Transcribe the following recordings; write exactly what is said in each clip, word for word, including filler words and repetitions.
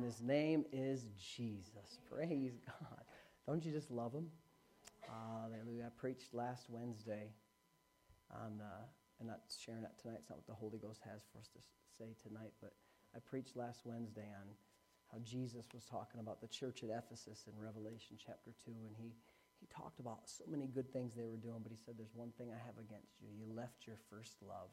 his name is Jesus. Praise God. Don't you just love him? Hallelujah. I preached last Wednesday on, uh, I'm not sharing that tonight. It's not what the Holy Ghost has for us to say tonight, but I preached last Wednesday on how Jesus was talking about the church at Ephesus in Revelation chapter two, and he, he talked about so many good things they were doing, but he said, there's one thing I have against you. You left your first love.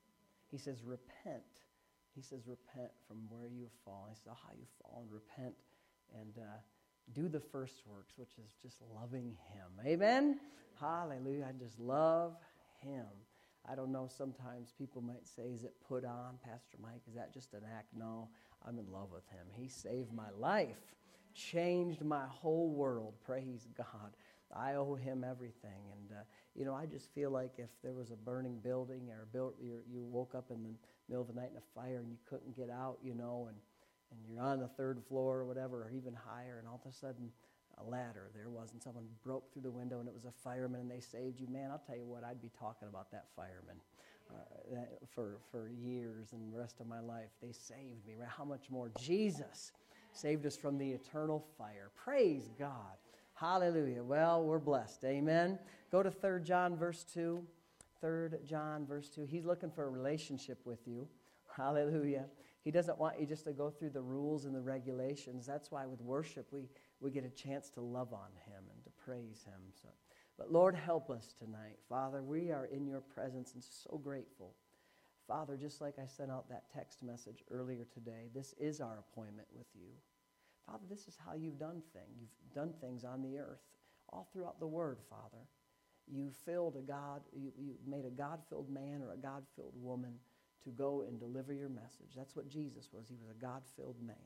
He says, repent. He says, repent from where you have fallen. He says, how you've fallen, repent, and uh, do the first works, which is just loving him. Amen? Hallelujah. I just love him. I don't know, sometimes people might say, is it put on, Pastor Mike? Is that just an act? No, I'm in love with him. He saved my life, changed my whole world. Praise God. I owe him everything. And, uh, you know, I just feel like if there was a burning building or a build, you you woke up in the middle of the night in a fire and you couldn't get out, you know, and, and you're on the third floor or whatever, or even higher, and all of a sudden a ladder there was, and someone broke through the window, and it was a fireman, and they saved you. Man, I'll tell you what, I'd be talking about that fireman uh, that for, for years and the rest of my life. They saved me. Right? How much more? Jesus saved us from the eternal fire. Praise God. Hallelujah. Well, we're blessed. Amen. Go to Third John verse two. Third John verse two. He's looking for a relationship with you. Hallelujah. He doesn't want you just to go through the rules and the regulations. That's why with worship we, we get a chance to love on him and to praise him. So, but Lord, help us tonight. Father, we are in your presence and so grateful. Father, just like I sent out that text message earlier today, this is our appointment with you. Father, this is how you've done things. You've done things on the earth, all throughout the Word, Father. You filled a God, you, you made a God-filled man or a God-filled woman to go and deliver your message. That's what Jesus was. He was a God-filled man.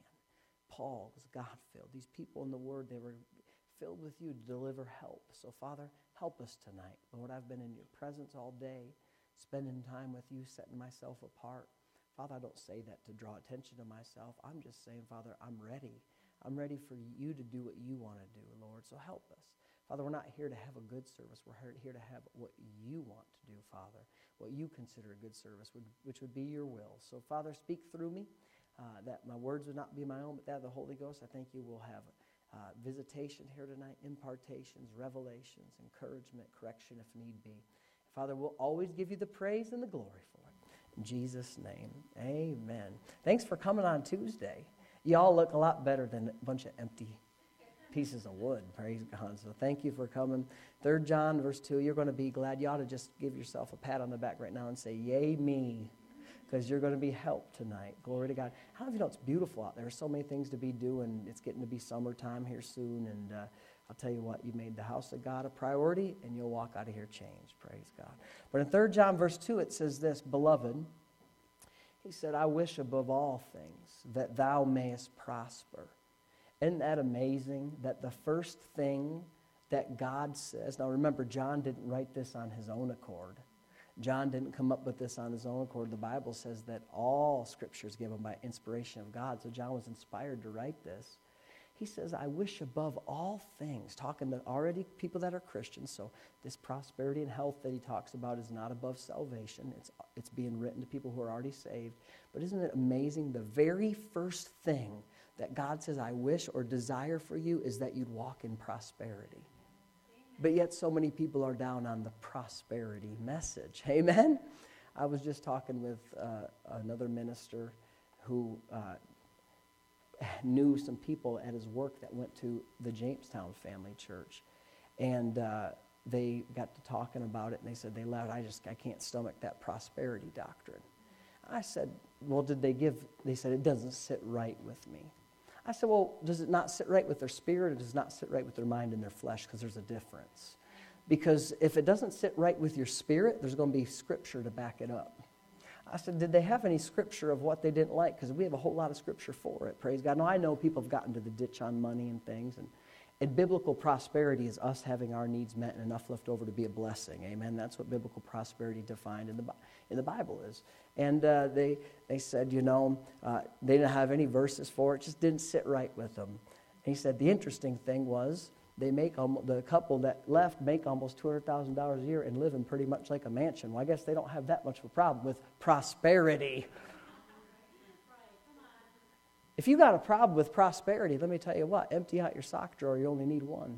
Paul was God-filled. These people in the Word, they were filled with you to deliver help. So, Father, help us tonight. Lord, I've been in your presence all day, spending time with you, setting myself apart. Father, I don't say that to draw attention to myself. I'm just saying, Father, I'm ready. I'm ready for you to do what you want to do, Lord. So help us. Father, we're not here to have a good service. We're here to have what you want to do, Father, what you consider a good service, which would be your will. So, Father, speak through me, uh, that my words would not be my own, but that of the Holy Ghost. I think you will have uh, visitation here tonight, impartations, revelations, encouragement, correction if need be. Father, we'll always give you the praise and the glory for it. In Jesus' name, amen. Thanks for coming on Tuesday. Y'all look a lot better than a bunch of empty pieces of wood. Praise God. So thank you for coming. Third John, verse two, you're going to be glad. You ought to just give yourself a pat on the back right now and say, yay me, because you're going to be helped tonight. Glory to God. How many of you know it's beautiful out there? There's so many things to be doing. It's getting to be summertime here soon, and uh, I'll tell you what, you made the house of God a priority, and you'll walk out of here changed. Praise God. But in Third John, verse two, it says this, beloved, he said, I wish above all things that thou mayest prosper. Isn't that amazing that the first thing that God says, now remember, John didn't write this on his own accord. John didn't come up with this on his own accord. The Bible says that all Scripture is given by inspiration of God. So John was inspired to write this. He says, I wish above all things, talking to already people that are Christians, so this prosperity and health that he talks about is not above salvation. It's, it's being written to people who are already saved. But isn't it amazing? The very first thing that God says, I wish or desire for you is that you'd walk in prosperity. But yet so many people are down on the prosperity message. Amen? I was just talking with uh, another minister who uh, knew some people at his work that went to the Jamestown Family Church. And uh, they got to talking about it, and they said, they left, I just, I can't stomach that prosperity doctrine. I said, well, did they give, they said, it doesn't sit right with me. I said, well, does it not sit right with their spirit, or does it not sit right with their mind and their flesh? Because there's a difference. Because if it doesn't sit right with your spirit, there's going to be Scripture to back it up. I said, did they have any Scripture of what they didn't like? Because we have a whole lot of Scripture for it, praise God. Now, I know people have gotten to the ditch on money and things, and, and biblical prosperity is us having our needs met and enough left over to be a blessing, amen? That's what biblical prosperity defined in the, in the Bible is. And uh, they they said, you know, uh, they didn't have any verses for it, just didn't sit right with them. And he said, the interesting thing was, they make um, the couple that left make almost two hundred thousand dollars a year and live in pretty much like a mansion. Well, I guess they don't have that much of a problem with prosperity. If you got a problem with prosperity, let me tell you what, empty out your sock drawer, you only need one.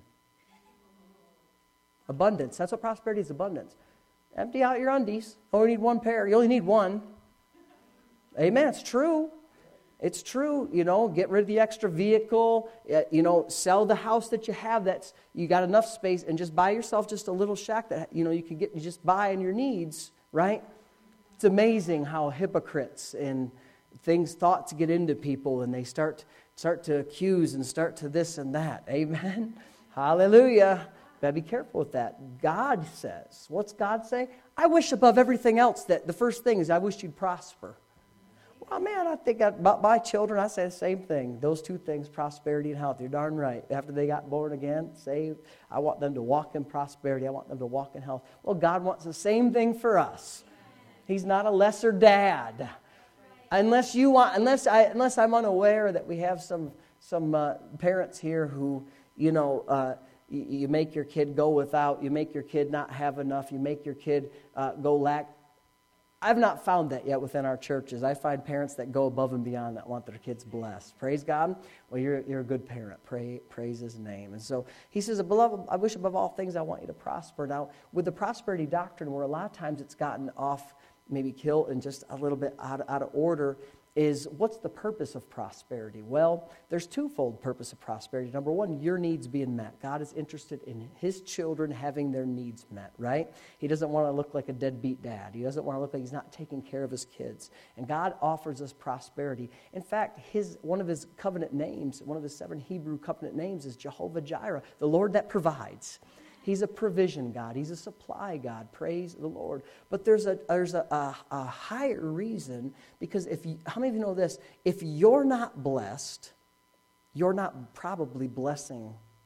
Abundance, that's what prosperity is, abundance. Empty out your undies, only need one pair, you only need one. Amen, it's true. It's true, you know, get rid of the extra vehicle, you know, sell the house that you have that's, you got enough space, and just buy yourself just a little shack that, you know, you can get, you just buy in your needs, right? It's amazing how hypocrites and things, thoughts get into people, and they start start to accuse and start to this and that. Amen? Hallelujah. Better be careful with that. God says, what's God say? I wish above everything else that the first thing is I wish you'd prosper. Well, man, I think about my children, I say the same thing. Those two things, prosperity and health. You're darn right. After they got born again, saved, I want them to walk in prosperity. I want them to walk in health. Well, God wants the same thing for us. He's not a lesser dad. Unless you want, unless I, unless I'm unaware that we have some some uh, parents here who, you know, uh, you, you make your kid go without, you make your kid not have enough, you make your kid uh, go lack. I've not found that yet within our churches. I find parents that go above and beyond that want their kids blessed. Praise God. Well, you're you're a good parent. Pray, praise His name. And so He says, "Beloved, I wish above all things I want you to prosper." Now, with the prosperity doctrine, where a lot of times it's gotten off, maybe killed and just a little bit out, out of order, is what's the purpose of prosperity? Well, there's twofold purpose of prosperity. Number one, your needs being met. God is interested in His children having their needs met, right? He doesn't want to look like a deadbeat dad. He doesn't want to look like He's not taking care of His kids. And God offers us prosperity. In fact, his one of His covenant names, one of His seven Hebrew covenant names is Jehovah Jireh, the Lord that provides. He's a provision God. He's a supply God. Praise the Lord. But there's a there's a, a, a higher reason, because if you, how many of you know this? If you're not blessed, you're not probably blessing.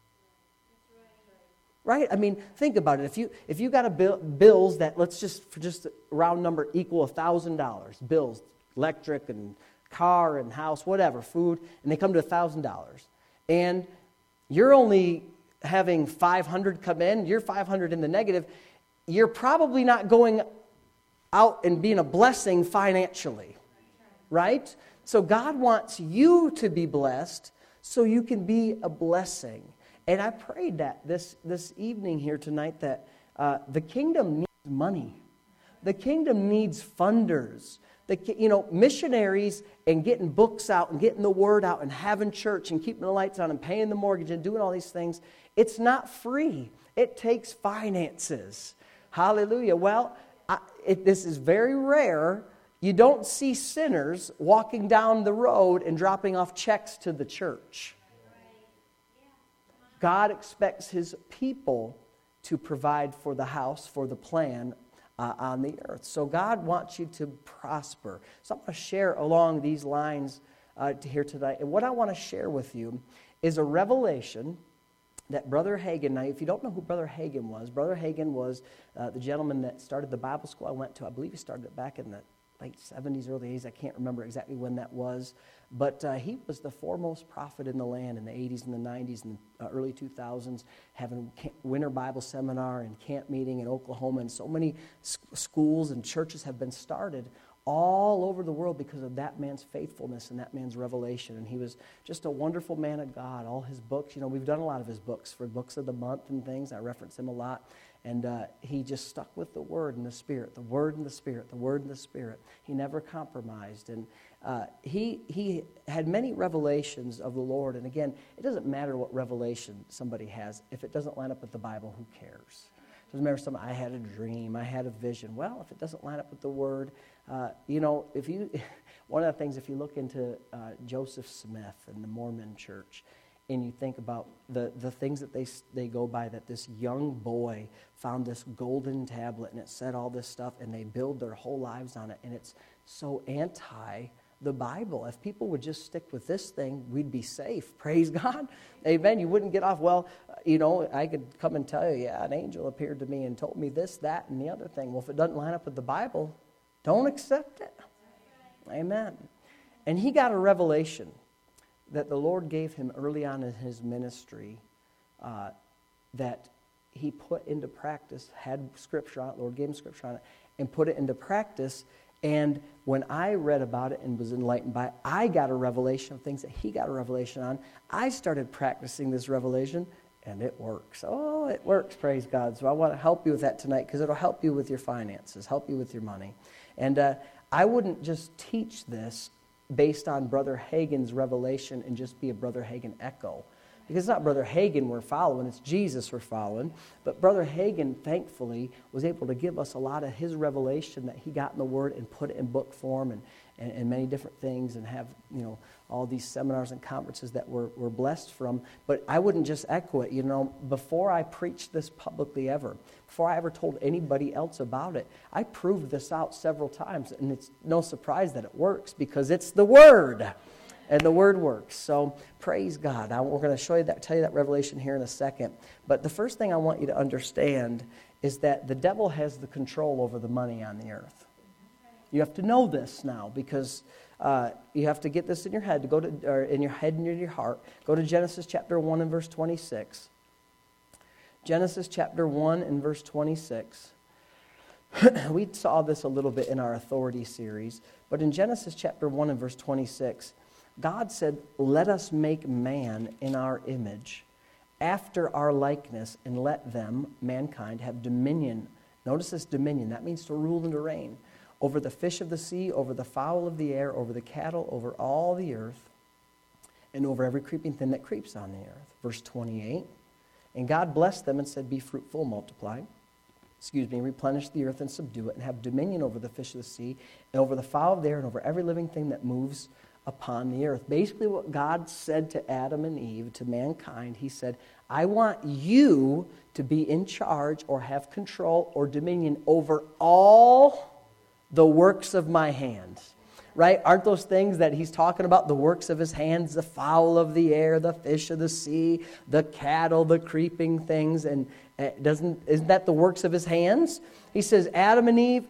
Right? I mean, think about it. If you if you got a bill, bills that, let's just for just a round number, equal a thousand dollars, bills, electric and car and house, whatever, food, and they come to a thousand dollars, and you're only having five hundred come in, you're five hundred in the negative, you're probably not going out and being a blessing financially, right? So God wants you to be blessed so you can be a blessing. And I prayed that this, this evening here tonight, that uh, the kingdom needs money. The kingdom needs funders. The, you know, missionaries and getting books out and getting the word out and having church and keeping the lights on and paying the mortgage and doing all these things, it's not free. It takes finances. Hallelujah. Well, I, it, this is very rare. You don't see sinners walking down the road and dropping off checks to the church. God expects His people to provide for the house, for the plan uh, on the earth. So God wants you to prosper. So I'm going to share along these lines uh, to here tonight. And what I want to share with you is a revelation that Brother Hagin, now if you don't know who Brother Hagin was, Brother Hagin was uh, the gentleman that started the Bible school I went to. I believe he started it back in the late seventies, early eighties. I can't remember exactly when that was. But uh, he was the foremost prophet in the land in the eighties and the nineties and uh, early two thousands, having camp, winter Bible seminar and camp meeting in Oklahoma. And so many s- schools and churches have been started all over the world because of that man's faithfulness and that man's revelation. And he was just a wonderful man of God. All his books, you know, we've done a lot of his books for Books of the Month and things. I reference him a lot. And uh, he just stuck with the Word and the Spirit, the Word and the Spirit, the Word and the Spirit. He never compromised. And uh, he he had many revelations of the Lord. And again, it doesn't matter what revelation somebody has. If it doesn't line up with the Bible, who cares? It doesn't matter if somebody, I had a dream, I had a vision. Well, if it doesn't line up with the Word, uh, you know, if you, one of the things, if you look into uh, Joseph Smith and the Mormon Church, and you think about the, the things that they they go by, that this young boy found this golden tablet and it said all this stuff, and they build their whole lives on it, and it's so anti the Bible. If people would just stick with this thing, we'd be safe. Praise God. Amen. You wouldn't get off. Well, you know, I could come and tell you, yeah, an angel appeared to me and told me this, that, and the other thing. Well, if it doesn't line up with the Bible, don't accept it. Amen. And he got a revelation that the Lord gave him early on in his ministry, uh, that he put into practice, had Scripture on it, Lord gave him Scripture on it, and put it into practice. And when I read about it and was enlightened by it, I got a revelation of things that he got a revelation on. I started practicing this revelation, and it works. Oh, it works, praise God. So I want to help you with that tonight because it'll help you with your finances, help you with your money. And uh, I wouldn't just teach this based on Brother Hagin's revelation and just be a Brother Hagin echo. Because it's not Brother Hagin we're following, it's Jesus we're following. But Brother Hagin, thankfully, was able to give us a lot of his revelation that he got in the Word and put it in book form and, and, and many different things and have, you know, all these seminars and conferences that we're, we're blessed from. But I wouldn't just echo it. You know, before I preached this publicly ever, before I ever told anybody else about it, I proved this out several times. And it's no surprise that it works because it's the Word. And the Word works. So praise God. I, we're going to show you that, tell you that revelation here in a second. But the first thing I want you to understand is that the devil has the control over the money on the earth. You have to know this now because uh, you have to get this in your head. To go to or in your head and in your heart. Go to Genesis chapter one and verse twenty-six. Genesis chapter one and verse twenty-six. We saw this a little bit in our authority series, but in Genesis chapter one and verse twenty-six. God said, let us make man in our image, after our likeness, and let them, mankind, have dominion. Notice this dominion. That means to rule and to reign over the fish of the sea, over the fowl of the air, over the cattle, over all the earth, and over every creeping thing that creeps on the earth. Verse twenty-eight, and God blessed them and said, be fruitful, multiply, excuse me, replenish the earth and subdue it, and have dominion over the fish of the sea, and over the fowl of the air, and over every living thing that moves upon the earth. Basically what God said to Adam and Eve, to mankind, he said, I want you to be in charge or have control or dominion over all the works of my hands. Right? Aren't those things that he's talking about, the works of his hands, the fowl of the air, the fish of the sea, the cattle, the creeping things, and uh, doesn't isn't that the works of his hands? He says, Adam and Eve,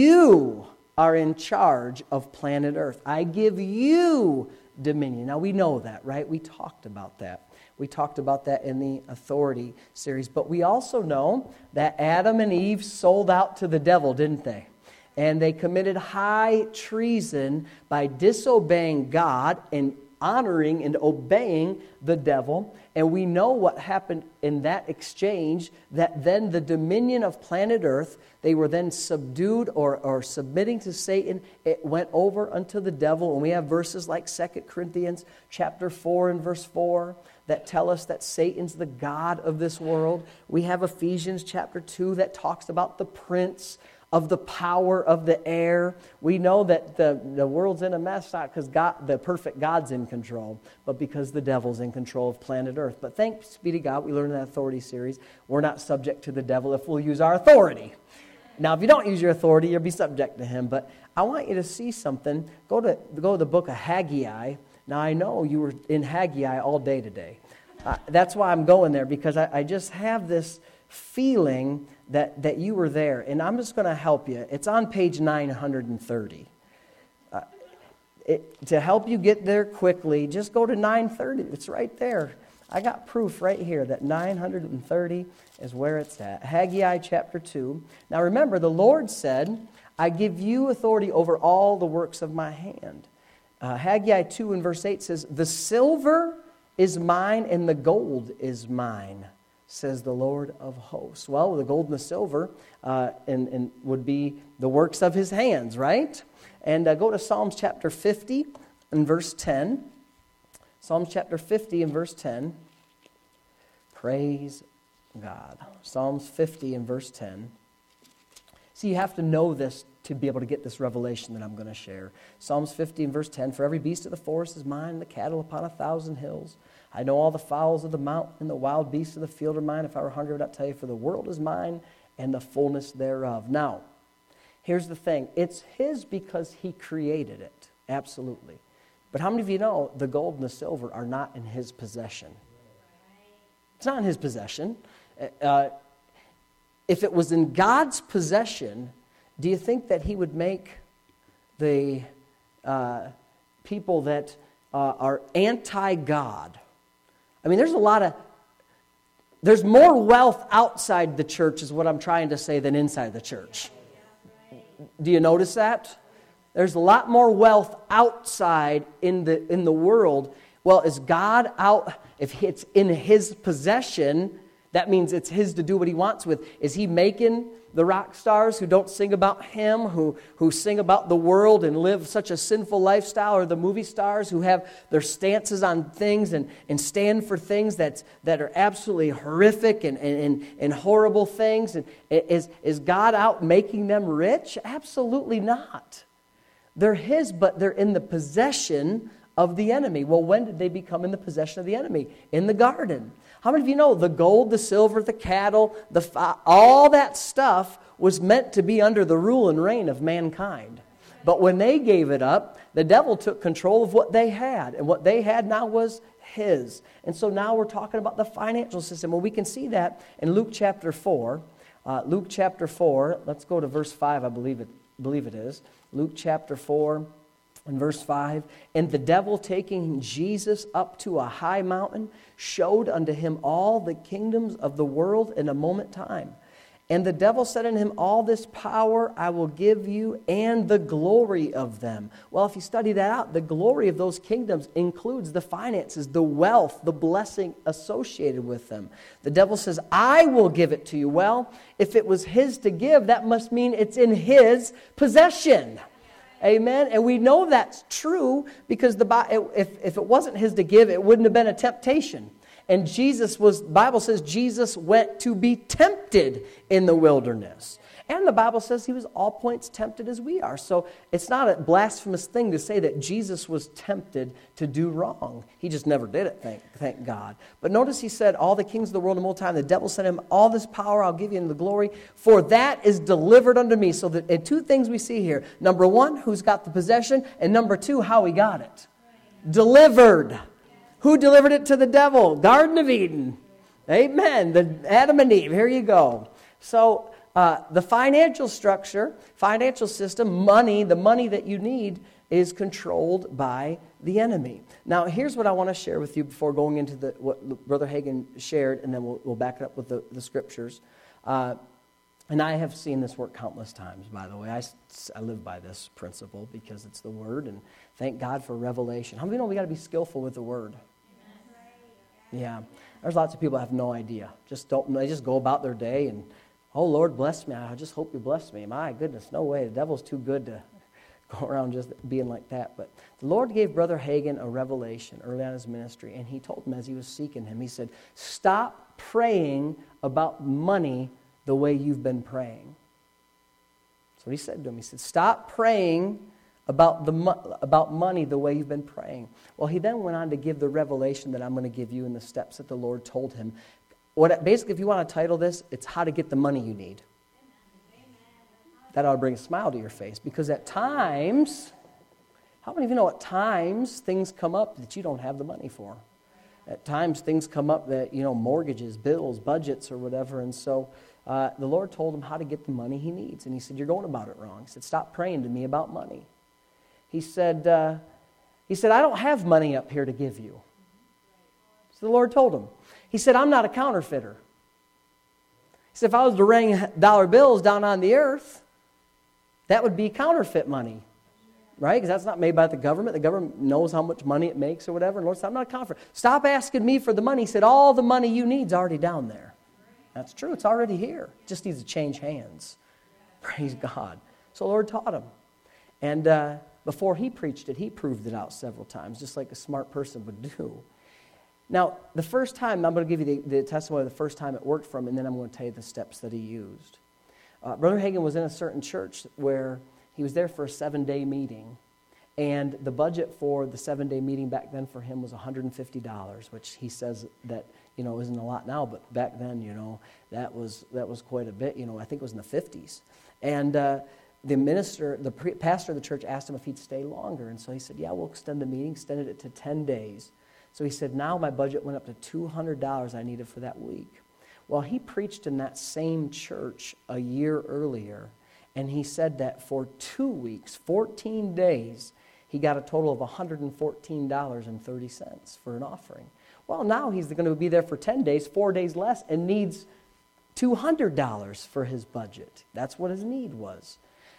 you are in charge of planet Earth. I give you dominion. Now we know that, right? We talked about that. We talked about that in the authority series. But we also know that Adam and Eve sold out to the devil, didn't they? And they committed high treason by disobeying God and honoring and obeying the devil. And we know what happened in that exchange, that then the dominion of planet Earth, they were then subdued or, or submitting to Satan. It went over unto the devil. And we have verses like Second Corinthians chapter four and verse four that tell us that Satan's the god of this world. We have Ephesians chapter two that talks about the prince of the power of the air. We know that the, the world's in a mess, not because God, the perfect God's in control, but because the devil's in control of planet Earth. But thanks be to God, we learned in that authority series, we're not subject to the devil if we'll use our authority. Now, if you don't use your authority, you'll be subject to him. But I want you to see something. Go to, go to the book of Haggai. Now, I know you were in Haggai all day today. Uh, that's why I'm going there, because I, I just have this feeling that, that you were there. And I'm just going to help you. It's on page nine hundred thirty. Uh, it, to help you get there quickly, just go to nine thirty. It's right there. I got proof right here that nine hundred thirty is where it's at. Haggai chapter two. Now remember, the Lord said, I give you authority over all the works of my hand. Uh, Haggai two and verse eight says, the silver is mine and the gold is mine, says the Lord of hosts. Well, the gold and the silver uh, and, and would be the works of his hands, right? And uh, go to Psalms chapter fifty and verse ten. Psalms chapter fifty and verse ten. Praise God. Psalms fifty and verse ten. See, you have to know this to be able to get this revelation that I'm going to share. Psalms fifty and verse ten. For every beast of the forest is mine, the cattle upon a thousand hills. I know all the fowls of the mountain, and the wild beasts of the field are mine. If I were hungry, I would not tell you, for the world is mine, and the fullness thereof. Now, here's the thing. It's his because he created it. Absolutely. But how many of you know the gold and the silver are not in his possession? It's not in his possession. Uh, if it was in God's possession, do you think that he would make the uh, people that uh, are anti-God? I mean, there's a lot of, there's more wealth outside the church is what I'm trying to say than inside the church. Do you notice that? There's a lot more wealth outside in the in the world. Well, is God out? If it's in His possession, that means it's His to do what He wants with. Is He making the rock stars who don't sing about Him, who, who sing about the world and live such a sinful lifestyle, or the movie stars who have their stances on things and, and stand for things that's, that are absolutely horrific and, and, and horrible things? And is, is God out making them rich? Absolutely not. They're His, but they're in the possession of the enemy. Well, when did they become in the possession of the enemy? In the garden. How many of you know the gold, the silver, the cattle, the fi- all that stuff was meant to be under the rule and reign of mankind? But when they gave it up, the devil took control of what they had. And what they had now was his. And so now we're talking about the financial system. Well, we can see that in Luke chapter four. Uh, Luke chapter four, let's go to verse five, I believe it, believe it is. Luke chapter four. In verse five, and the devil taking Jesus up to a high mountain showed unto him all the kingdoms of the world in a moment time. And the devil said unto him, all this power I will give you and the glory of them. Well, if you study that out, the glory of those kingdoms includes the finances, the wealth, the blessing associated with them. The devil says, I will give it to you. Well, if it was his to give, that must mean it's in his possession. Amen. And we know that's true because the if, if it wasn't his to give, it wouldn't have been a temptation. And Jesus was, the Bible says Jesus went to be tempted in the wilderness. And the Bible says he was all points tempted as we are. So it's not a blasphemous thing to say that Jesus was tempted to do wrong. He just never did it, thank, thank God. But notice he said, all the kings of the world in one time, the devil sent him, all this power I'll give you in the glory, for that is delivered unto me. So that, and two things we see here. Number one, who's got the possession, and number two, how he got it. Delivered. Who delivered it to the devil? Garden of Eden. Amen. The Adam and Eve. Here you go. So Uh, the financial structure, financial system, money, the money that you need is controlled by the enemy. Now, here's what I want to share with you before going into the, what Brother Hagin shared, and then we'll, we'll back it up with the, the scriptures. Uh, and I have seen this work countless times, by the way. I, I live by this principle because it's the Word, and thank God for revelation. How many know we got to be skillful with the Word? Yeah. There's lots of people that have no idea. Just don't. They just go about their day and, oh, Lord, bless me. I just hope you bless me. My goodness, no way. The devil's too good to go around just being like that. But the Lord gave Brother Hagin a revelation early on in his ministry, and he told him as he was seeking him, he said, stop praying about money the way you've been praying. That's what he said to him. He said, stop praying about the mo- about money the way you've been praying. Well, he then went on to give the revelation that I'm going to give you in the steps that the Lord told him. What, basically, if you want to title this, it's how to get the money you need. That ought to bring a smile to your face. Because at times, how many of you know at times things come up that you don't have the money for? At times things come up that, you know, mortgages, bills, budgets, or whatever. And so uh, the Lord told him how to get the money he needs. And he said, you're going about it wrong. He said, stop praying to me about money. He said, uh, he said, I don't have money up here to give you. So the Lord told him. He said, I'm not a counterfeiter. He said, if I was to rain dollar bills down on the earth, that would be counterfeit money, right? Because that's not made by the government. The government knows how much money it makes or whatever. And Lord said, I'm not a counterfeiter. Stop asking me for the money. He said, all the money you need is already down there. That's true. It's already here. It just needs to change hands. Praise God. So the Lord taught him. And uh, before he preached it, he proved it out several times, just like a smart person would do. Now, the first time, I'm going to give you the, the testimony of the first time it worked for him, and then I'm going to tell you the steps that he used. Uh, Brother Hagin was in a certain church where he was there for a seven-day meeting, and the budget for the seven-day meeting back then for him was one hundred fifty dollars, which he says that, you know, isn't a lot now, but back then, you know, that was that was quite a bit. You know, I think it was in the fifties. And uh, the minister, the pre- pastor of the church asked him if he'd stay longer, and so he said, yeah, we'll extend the meeting, extended it to ten days. So he said, now my budget went up to two hundred dollars I needed for that week. Well, he preached in that same church a year earlier, and he said that for two weeks, fourteen days, he got a total of one hundred fourteen dollars and thirty cents for an offering. Well, now he's going to be there for ten days, four days less, and needs two hundred dollars for his budget. That's what his need was.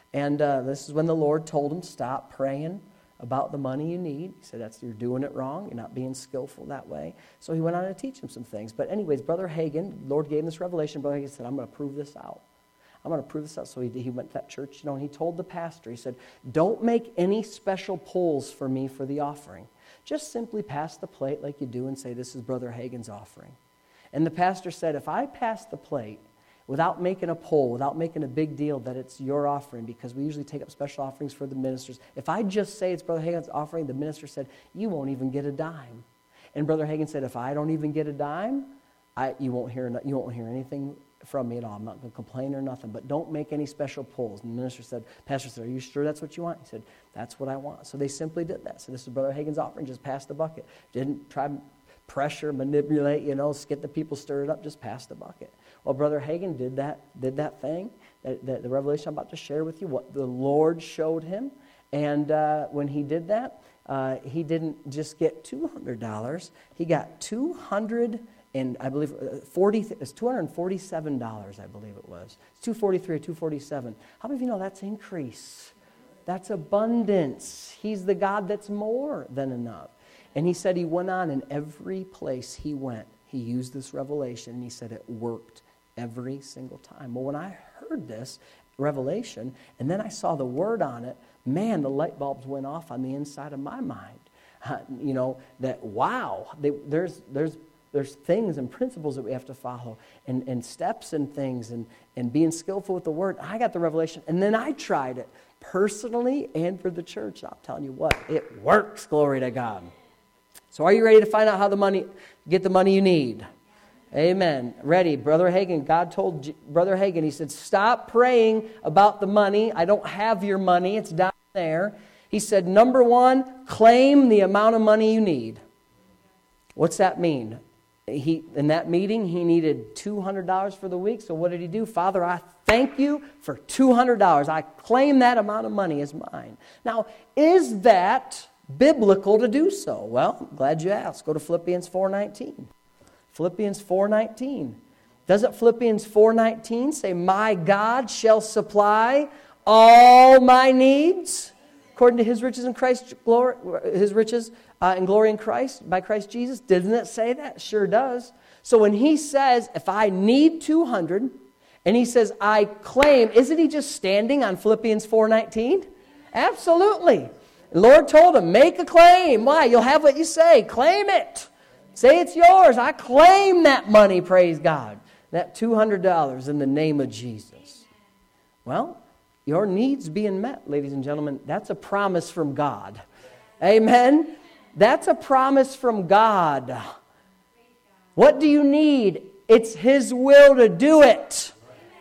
And uh, this is when the Lord told him, stop praying about the money you need. He said, that's, you're doing it wrong. You're not being skillful that way. So he went on to teach him some things. But anyways, Brother Hagin, Lord gave him this revelation. Brother Hagin said, I'm going to prove this out. I'm going to prove this out. So he, he went to that church, you know, and he told the pastor, he said, don't make any special pulls for me for the offering. Just simply pass the plate like you do and say, this is Brother Hagin's offering. And the pastor said, if I pass the plate without making a poll, without making a big deal that it's your offering, because we usually take up special offerings for the ministers, if I just say it's Brother Hagin's offering, the minister said, you won't even get a dime. And Brother Hagin said, if I don't even get a dime, I, you won't hear you won't hear anything from me at all. I'm not going to complain or nothing, but don't make any special polls. And the minister said, pastor said, are you sure that's what you want? He said, that's what I want. So they simply did that. So this is Brother Hagin's offering, just pass the bucket. Didn't try to pressure, manipulate, you know, get the people stirred up, just pass the bucket. Well, Brother Hagin did that, did that thing, that, that the revelation I'm about to share with you, what the Lord showed him. And uh, when he did that, uh, he didn't just get two hundred dollars. He got two hundred and I believe forty. It's two hundred forty-seven dollars. I believe it was. It's two forty-three or two forty-seven. How many of you know that's increase? That's abundance. He's the God that's more than enough. And he said he went on in every place he went. He used this revelation, and he said it worked every single time. Well, when I heard this revelation, and then I saw the word on it, man, the light bulbs went off on the inside of my mind. Uh, you know, that, wow, they, there's there's there's things and principles that we have to follow, and, and steps and things, and, and being skillful with the word. I got the revelation, and then I tried it personally and for the church. I'm telling you what, it works, glory to God. So are you ready to find out how the money, get the money you need? Amen. Ready. Brother Hagin, God told J- Brother Hagin, he said, stop praying about the money. I don't have your money. It's down there. He said, number one, claim the amount of money you need. What's that mean? He in that meeting, he needed two hundred dollars for the week. So what did he do? Father, I thank you for two hundred dollars. I claim that amount of money as mine. Now, is that biblical to do so? Well, I'm glad you asked. Go to Philippians four nineteen. Philippians four nineteen. Doesn't Philippians four nineteen say, my God shall supply all my needs according to his riches in Christ, glory, his riches uh, and glory in Christ, by Christ Jesus? Doesn't it say that? Sure does. So when he says, if I need two hundred, and he says, I claim, isn't he just standing on Philippians four nineteen? Absolutely. The Lord told him, make a claim. Why? You'll have what you say. Claim it. Say it's yours. I claim that money, praise God. That two hundred dollars in the name of Jesus. Well, your needs being met, ladies and gentlemen, that's a promise from God. Amen? That's a promise from God. What do you need? It's his will to do it.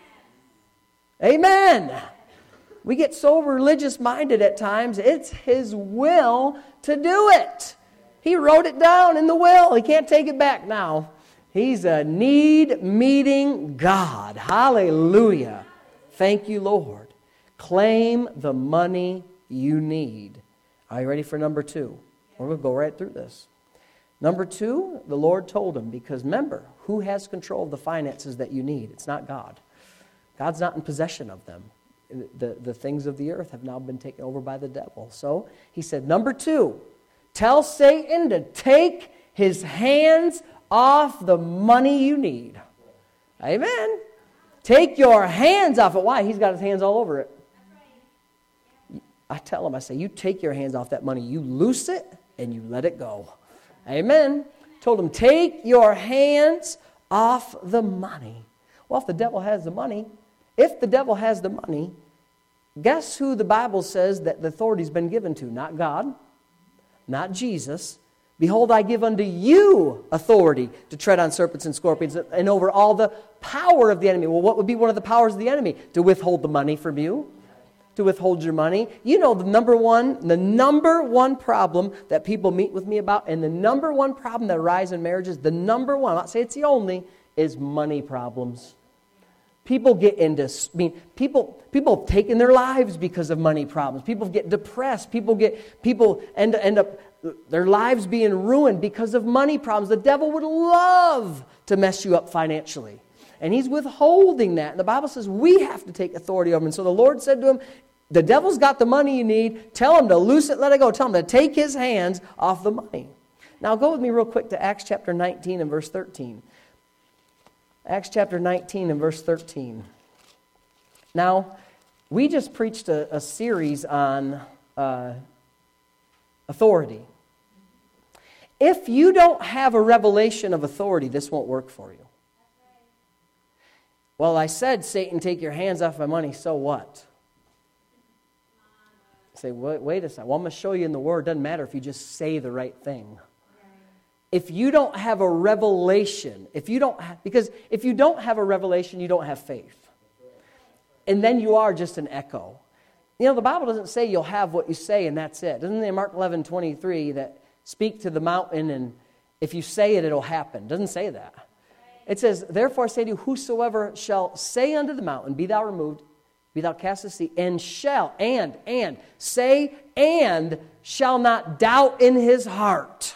Amen. We get so religious minded at times. It's his will to do it. He wrote it down in the will. He can't take it back now. He's a need-meeting God. Hallelujah. Thank you, Lord. Claim the money you need. Are you ready for number two? We're going to go right through this. Number two, the Lord told him, because remember, who has control of the finances that you need? It's not God. God's not in possession of them. The, the things of the earth have now been taken over by the devil. So he said, number two, tell Satan to take his hands off the money you need. Amen. Take your hands off it. Why? He's got his hands all over it. I tell him, I say, you take your hands off that money. You loose it and you let it go. Amen. Told him, take your hands off the money. Well, if the devil has the money, if the devil has the money, guess who the Bible says that the authority's been given to? Not God, not Jesus. Behold, I give unto you authority to tread on serpents and scorpions and over all the power of the enemy. Well, what would be one of the powers of the enemy? To withhold the money from you. To withhold your money. You know the number one, the number one problem that people meet with me about, and the number one problem that arises in marriages, the number one, I'm not saying it's the only, is money problems. People get into, I mean, people people have taken their lives because of money problems. People get depressed. People get people end end up their lives being ruined because of money problems. The devil would love to mess you up financially. And he's withholding that. And the Bible says we have to take authority over him. And so the Lord said to him, The devil's got the money you need. Tell him to loose it, let it go. Tell him to take his hands off the money. Now go with me real quick to Acts chapter nineteen and verse thirteen. Acts chapter nineteen and verse thirteen. Now, we just preached a, a series on uh, authority. If you don't have a revelation of authority, this won't work for you. Well, I said, Satan, take your hands off my money, so what? Say, wait, wait a second. Well, I'm going to show you in the Word. It doesn't matter if you just say the right thing. If you don't have a revelation, if you don't have, because if you don't have a revelation, you don't have faith. And then you are just an echo. You know, the Bible doesn't say you'll have what you say and that's it. Doesn't it in Mark eleven twenty-three that speak to the mountain and if you say it, it'll happen? It doesn't say that. It says, therefore I say to you, whosoever shall say unto the mountain, be thou removed, be thou cast to the sea, and shall, and, and, say, and shall not doubt in his heart.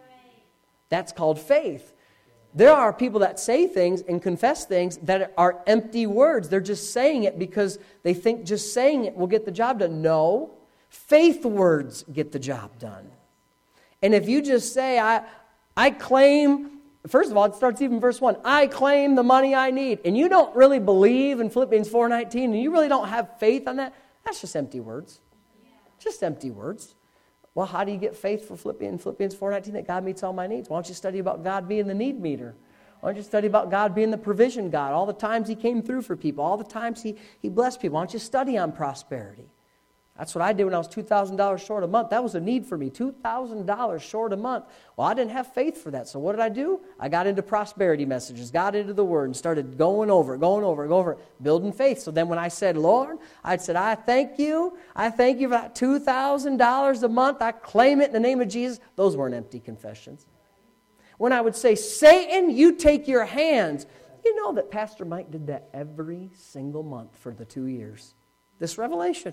That's called faith. There are people that say things and confess things that are empty words. They're just saying it because they think just saying it will get the job done. No, faith words get the job done. And if you just say, I, I claim, first of all, it starts even verse one, I claim the money I need, and you don't really believe in Philippians four nineteen, and you really don't have faith on that, that's just empty words. Just empty words. Well, how do you get faith for Philippians, Philippians four nineteen that God meets all my needs? Why don't you study about God being the need meter? Why don't you study about God being the provision God? All the times He came through for people. All the times He, he blessed people. Why don't you study on prosperity? That's what I did when I was two thousand dollars short a month. That was a need for me, two thousand dollars short a month. Well, I didn't have faith for that. So what did I do? I got into prosperity messages, got into the Word, and started going over it, going over it, going over it, building faith. So then when I said, Lord, I said, I thank you. I thank you for that two thousand dollars a month. I claim it in the name of Jesus. Those weren't empty confessions. When I would say, Satan, you take your hands. You know that Pastor Mike did that every single month for the two years. This revelation.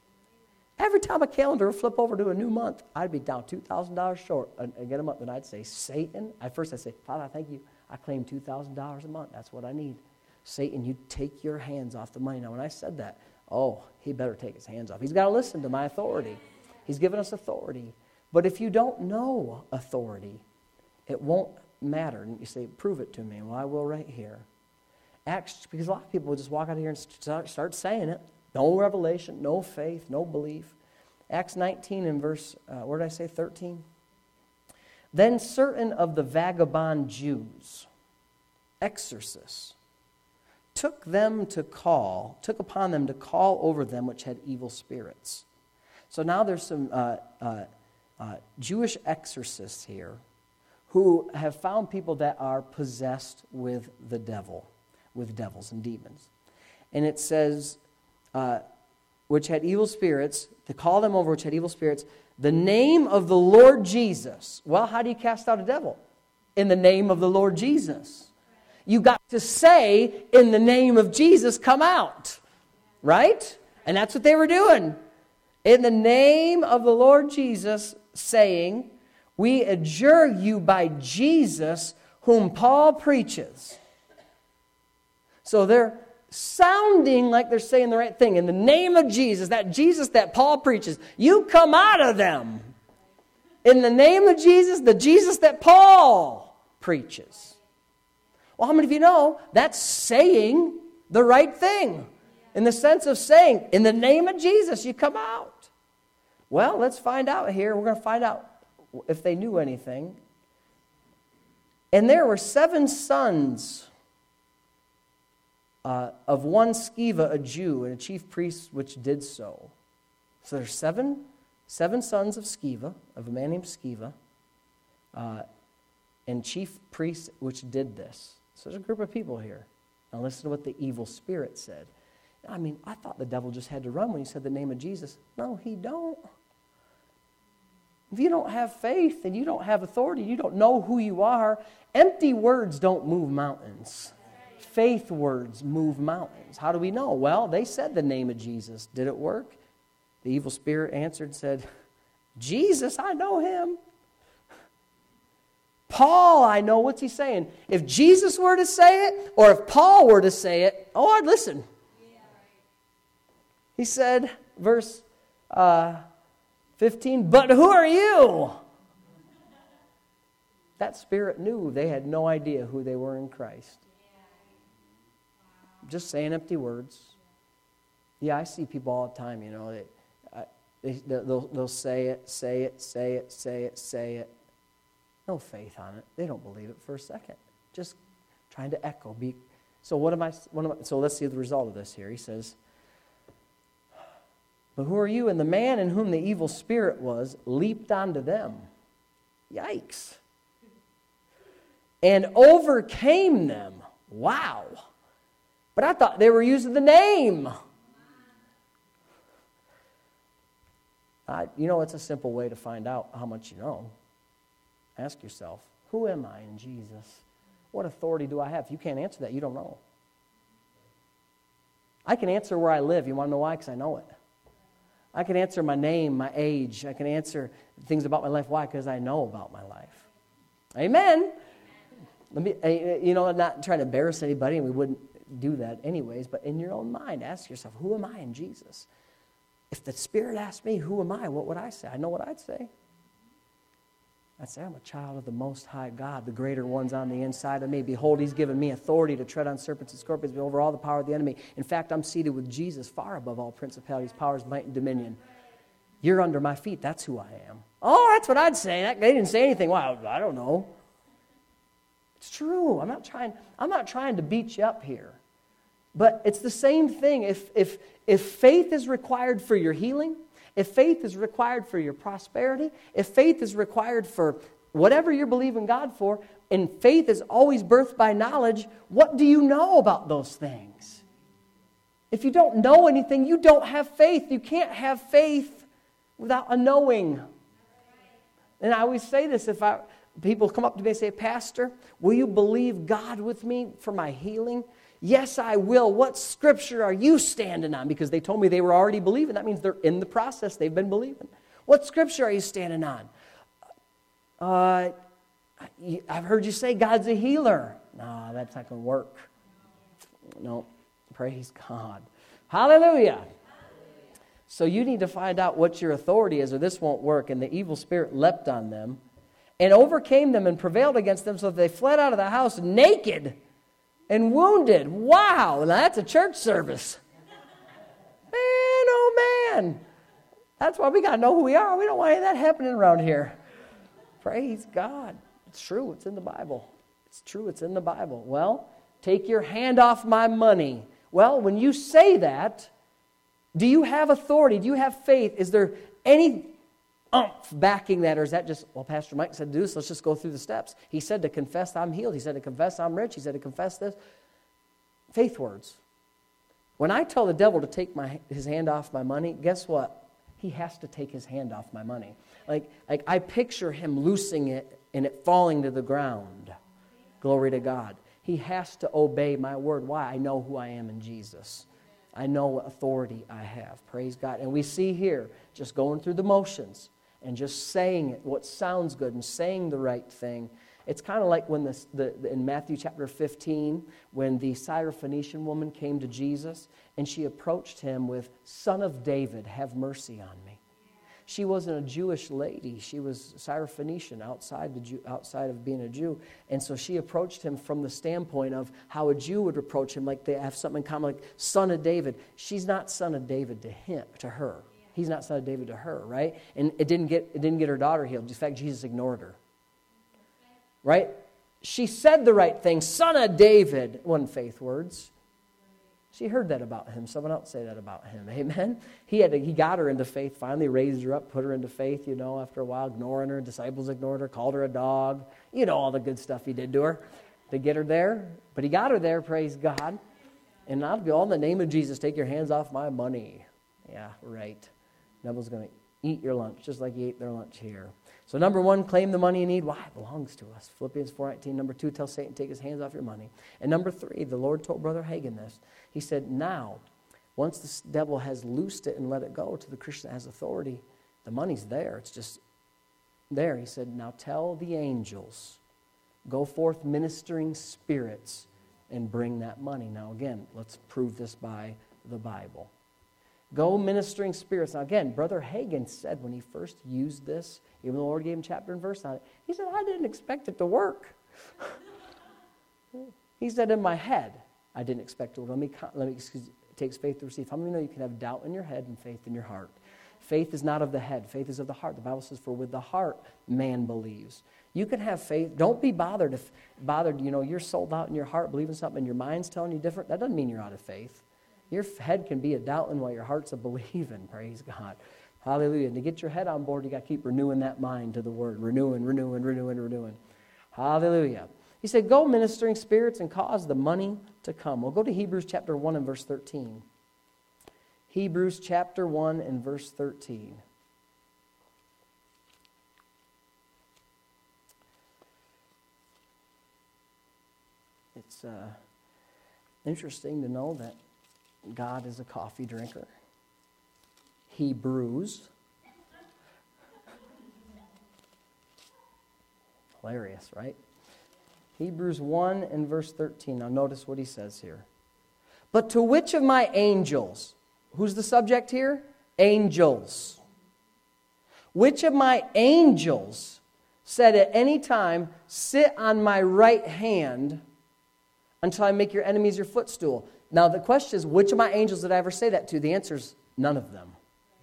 Every time a calendar would flip over to a new month, I'd be down two thousand dollars short again a month. And I'd say, Satan, at first I'd say, Father, I thank you. I claim two thousand dollars a month. That's what I need. Satan, you take your hands off the money. Now, when I said that, oh, he better take his hands off. He's got to listen to my authority. He's given us authority. But if you don't know authority, it won't matter. And you say, prove it to me. Well, I will right here. Acts, because a lot of people will just walk out of here and start, start saying it. No revelation, no faith, no belief. Acts nineteen and verse, uh, what did I say, thirteen? Then certain of the vagabond Jews, exorcists, took them to call, took upon them to call over them which had evil spirits. So now there's some uh, uh, uh, Jewish exorcists here who have found people that are possessed with the devil, with devils and demons. And it says, Uh, which had evil spirits, to call them over which had evil spirits, the name of the Lord Jesus. Well, how do you cast out a devil? In the name of the Lord Jesus. You got to say, in the name of Jesus, come out. Right? And that's what they were doing. In the name of the Lord Jesus, saying, we adjure you by Jesus, whom Paul preaches. So they're sounding like they're saying the right thing. In the name of Jesus, that Jesus that Paul preaches, you come out of them. In the name of Jesus, the Jesus that Paul preaches. Well, how many of you know that's saying the right thing? In the sense of saying, in the name of Jesus, you come out. Well, let's find out here. We're going to find out if they knew anything. And there were seven sons Uh, of one Sceva, a Jew, and a chief priest which did so. So there's seven, seven sons of Sceva, of a man named Sceva, uh, and chief priests which did this. So there's a group of people here. Now listen to what the evil spirit said. I mean, I thought the devil just had to run when he said the name of Jesus. No, he don't. If you don't have faith and you don't have authority, you don't know who you are, empty words don't move mountains. Faith words move mountains. How do we know? Well, they said the name of Jesus. Did it work? The evil spirit answered and said, Jesus, I know him. Paul, I know. What's he saying? If Jesus were to say it, or if Paul were to say it, oh, I'd listen. He said, verse uh, fifteen, but who are you? That spirit knew they had no idea who they were in Christ. Just saying empty words. Yeah, I see people all the time, you know, they, I, they, they'll, they'll say it, say it, say it, say it, say it. No faith on it. They don't believe it for a second. Just trying to echo. Be, so what am I, what am I, so let's see the result of this here. He says, but who are you? And the man in whom the evil spirit was leaped onto them. Yikes. And overcame them. Wow. But I thought they were using the name. I, you know, it's a simple way to find out how much you know. Ask yourself, who am I in Jesus? What authority do I have? If you can't answer that, you don't know. I can answer where I live. You want to know why? Because I know it. I can answer my name, my age. I can answer things about my life. Why? Because I know about my life. Amen. Let me, you know, I'm not trying to embarrass anybody, and we wouldn't do that anyways, but in your own mind, ask yourself, who am I in Jesus? If the Spirit asked me, who am I, what would I say? I know what I'd say. I'd say, I'm a child of the Most High God, the greater one's on the inside of me. Behold, He's given me authority to tread on serpents and scorpions, over all the power of the enemy. In fact, I'm seated with Jesus far above all principalities, powers, might, and dominion. You're under my feet. That's who I am. Oh, that's what I'd say. That, they didn't say anything. Well, I don't know. It's true. I'm not trying, I'm not trying to beat you up here. But it's the same thing. If, if, if faith is required for your healing, if faith is required for your prosperity, if faith is required for whatever you're believing God for, and faith is always birthed by knowledge, what do you know about those things? If you don't know anything, you don't have faith. You can't have faith without a knowing. And I always say this, if I people come up to me and say, Pastor, will you believe God with me for my healing? Yes, I will. What scripture are you standing on? Because they told me they were already believing. That means they're in the process. They've been believing. What scripture are you standing on? Uh, I've heard you say God's a healer. No, that's not going to work. No, praise God. Hallelujah. So you need to find out what your authority is, or this won't work. And the evil spirit leapt on them and overcame them and prevailed against them, so that they fled out of the house naked and wounded. Wow, now that's a church service. Man, oh man. That's why we got to know who we are. We don't want any of that happening around here. Praise God. It's true. It's in the Bible. It's true. It's in the Bible. Well, take your hand off my money. Well, when you say that, do you have authority? Do you have faith? Is there any umph backing that, or is that just, well, Pastor Mike said to do this, let's just go through the steps. He said to confess I'm healed. He said to confess I'm rich. He said to confess this. Faith words. When I tell the devil to take my his hand off my money, guess what? He has to take his hand off my money. Like, like I picture him loosing it and it falling to the ground. Glory to God. He has to obey my word. Why? I know who I am in Jesus. I know what authority I have. Praise God. And we see here, just going through the motions and just saying it, what sounds good, and saying the right thing. It's kind of like when this, the, the, in Matthew chapter fifteen, when the Syrophoenician woman came to Jesus, and she approached him with, Son of David, have mercy on me. She wasn't a Jewish lady. She was Syrophoenician, outside, the Jew, outside of being a Jew. And so she approached him from the standpoint of how a Jew would approach him, like they have something in common, like Son of David. She's not Son of David to him, to her. He's not Son of David to her, right? And it didn't get it didn't get her daughter healed. In fact, Jesus ignored her. Right? She said the right thing. Son of David. Wasn't faith words. She heard that about him. Someone else say that about him. Amen? He had to, he got her into faith, finally raised her up, put her into faith, you know, after a while, ignoring her. Disciples ignored her, called her a dog. You know all the good stuff he did to her to get her there. But he got her there, praise God. And I'll be all in the name of Jesus, take your hands off my money. Yeah, right. Devil's going to eat your lunch, just like he ate their lunch here. So number one, claim the money you need. Why? It belongs to us. Philippians four nineteen. Number two, tell Satan to take his hands off your money. And number three, the Lord told Brother Hagin this. He said, now, once the devil has loosed it and let it go to the Christian that has authority, the money's there. It's just there. He said, now tell the angels, go forth ministering spirits and bring that money. Now again, let's prove this by the Bible. Go ministering spirits. Now again, Brother Hagin said when he first used this, even though the Lord gave him chapter and verse on it, he said, I didn't expect it to work. He said, in my head, I didn't expect it to work. Let me, let me excuse, it takes faith to receive. How many know you can have doubt in your head and faith in your heart? Faith is not of the head. Faith is of the heart. The Bible says, for with the heart, man believes. You can have faith. Don't be bothered if, bothered, you know, you're sold out in your heart, believing something, and your mind's telling you different. That doesn't mean you're out of faith. Your head can be a doubting while your heart's a believing. Praise God. Hallelujah. And to get your head on board, you got to keep renewing that mind to the Word. Renewing, renewing, renewing, renewing. Hallelujah. He said, go ministering spirits and cause the money to come. We'll go to Hebrews chapter one and verse thirteen. Hebrews chapter one and verse thirteen. It's uh, interesting to know that God is a coffee drinker. He brews. Hilarious, right? Hebrews one and verse thirteen. Now notice what he says here. But to which of my angels, who's the subject here? Angels. Which of my angels said at any time, sit on my right hand until I make your enemies your footstool? Now the question is, which of my angels did I ever say that to? The answer is none of them.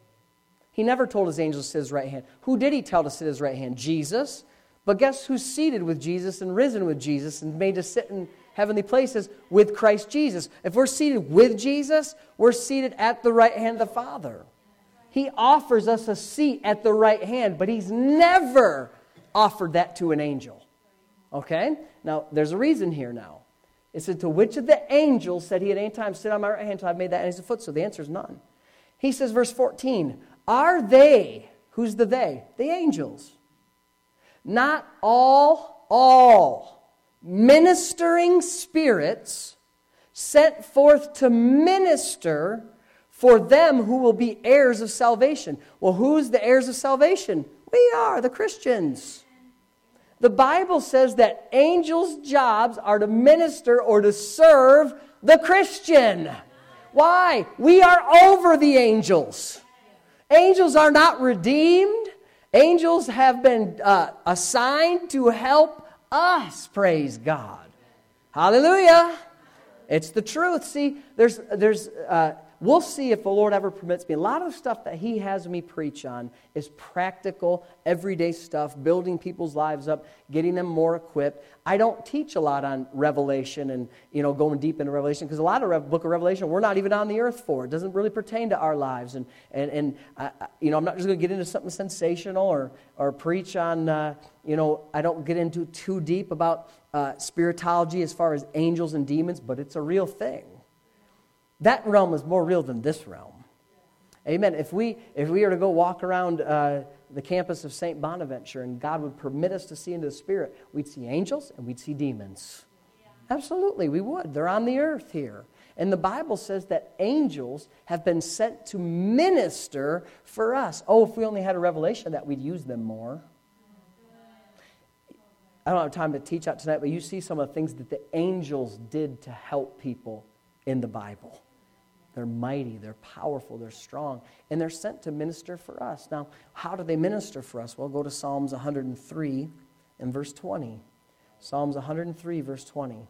He never told his angels to sit at his right hand. Who did he tell to sit at his right hand? Jesus. But guess who's seated with Jesus and risen with Jesus and made to sit in heavenly places with Christ Jesus? If we're seated with Jesus, we're seated at the right hand of the Father. He offers us a seat at the right hand, but he's never offered that to an angel. Okay? Now, there's a reason here now. It said, to which of the angels said he at any time, sit on my right hand until I've made that enemies a foot? So the answer is none. He says, verse fourteen, are they, who's the they? The angels. Not all, all ministering spirits sent forth to minister for them who will be heirs of salvation. Well, who's the heirs of salvation? We are, the Christians. The Bible says that angels' jobs are to minister or to serve the Christian. Why? We are over the angels. Angels are not redeemed. Angels have been uh, assigned to help us, praise God. Hallelujah. It's the truth. See, there's, there's, uh, we'll see if the Lord ever permits me. A lot of the stuff that he has me preach on is practical, everyday stuff, building people's lives up, getting them more equipped. I don't teach a lot on Revelation and, you know, going deep into Revelation, because a lot of the book of Revelation we're not even on the earth for. It doesn't really pertain to our lives. And, and, and uh, you know, I'm not just going to get into something sensational or, or preach on, uh, you know, I don't get into too deep about uh, spiritology as far as angels and demons, but it's a real thing. That realm is more real than this realm. Amen. If we if we were to go walk around uh, the campus of Saint Bonaventure and God would permit us to see into the Spirit, we'd see angels and we'd see demons. Yeah. Absolutely, we would. They're on the earth here. And the Bible says that angels have been sent to minister for us. Oh, if we only had a revelation of that, we'd use them more. I don't have time to teach out tonight, but you see some of the things that the angels did to help people in the Bible. They're mighty, they're powerful, they're strong, and they're sent to minister for us. Now, how do they minister for us? Well, go to Psalms one hundred three and verse twenty. Psalms one hundred three, verse twenty.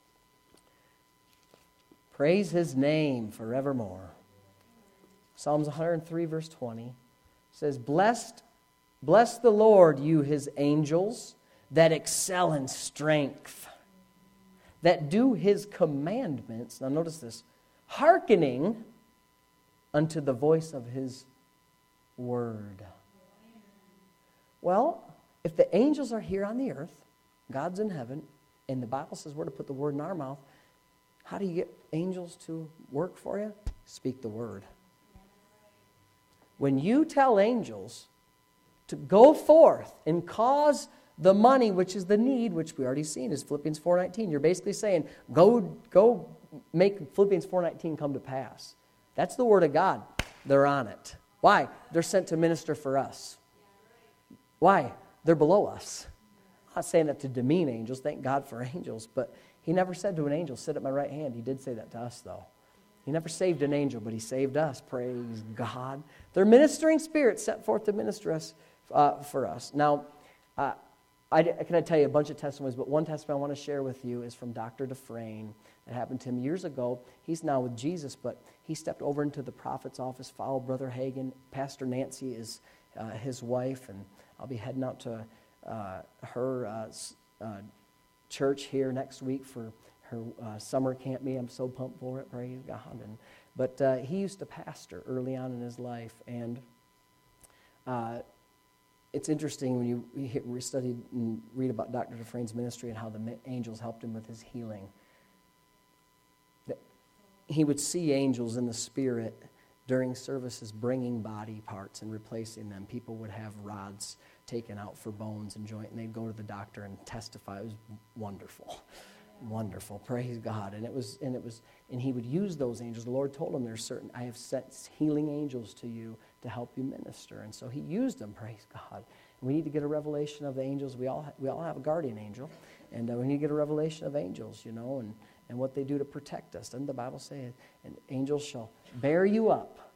Praise his name forevermore. Psalms one hundred three, verse twenty says, Blessed, bless the Lord, you his angels, that excel in strength, that do his commandments. Now notice this. Hearkening unto the voice of his word. Well, if the angels are here on the earth, God's in heaven, and the Bible says we're to put the word in our mouth, how do you get angels to work for you? Speak the word. When you tell angels to go forth and cause the money, which is the need, which we already seen, is Philippians four nineteen. You're basically saying, go, go make Philippians four nineteen come to pass. That's the word of God. They're on it. Why? They're sent to minister for us. Why? They're below us. I'm not saying that to demean angels. Thank God for angels. But he never said to an angel, sit at my right hand. He did say that to us, though. He never saved an angel, but he saved us. Praise God. They're ministering spirits set forth to minister us uh, for us. Now, uh, I, I can I tell you a bunch of testimonies, but one testimony I want to share with you is from Doctor Dufresne. It happened to him years ago. He's now with Jesus, but he stepped over into the prophet's office, followed Brother Hagin. Pastor Nancy is uh, his wife, and I'll be heading out to uh, her uh, uh, church here next week for her uh, summer camp meeting. I'm so pumped for it, praise God. And, but uh, he used to pastor early on in his life, and uh, it's interesting when you we study and read about Doctor Dufresne's ministry and how the angels helped him with his healing. That he would see angels in the spirit during services bringing body parts and replacing them. People would have rods taken out for bones and joint, and they'd go to the doctor and testify. It was wonderful. Wonderful, praise God. And it was, and it was, and he would use those angels. The Lord told him, "There's certain, I have sent healing angels to you to help you minister." And so he used them, praise God. And we need to get a revelation of the angels. We all, we all have a guardian angel, and uh, we need to get a revelation of angels, you know, and, and what they do to protect us. Doesn't the Bible say, "And angels shall bear you up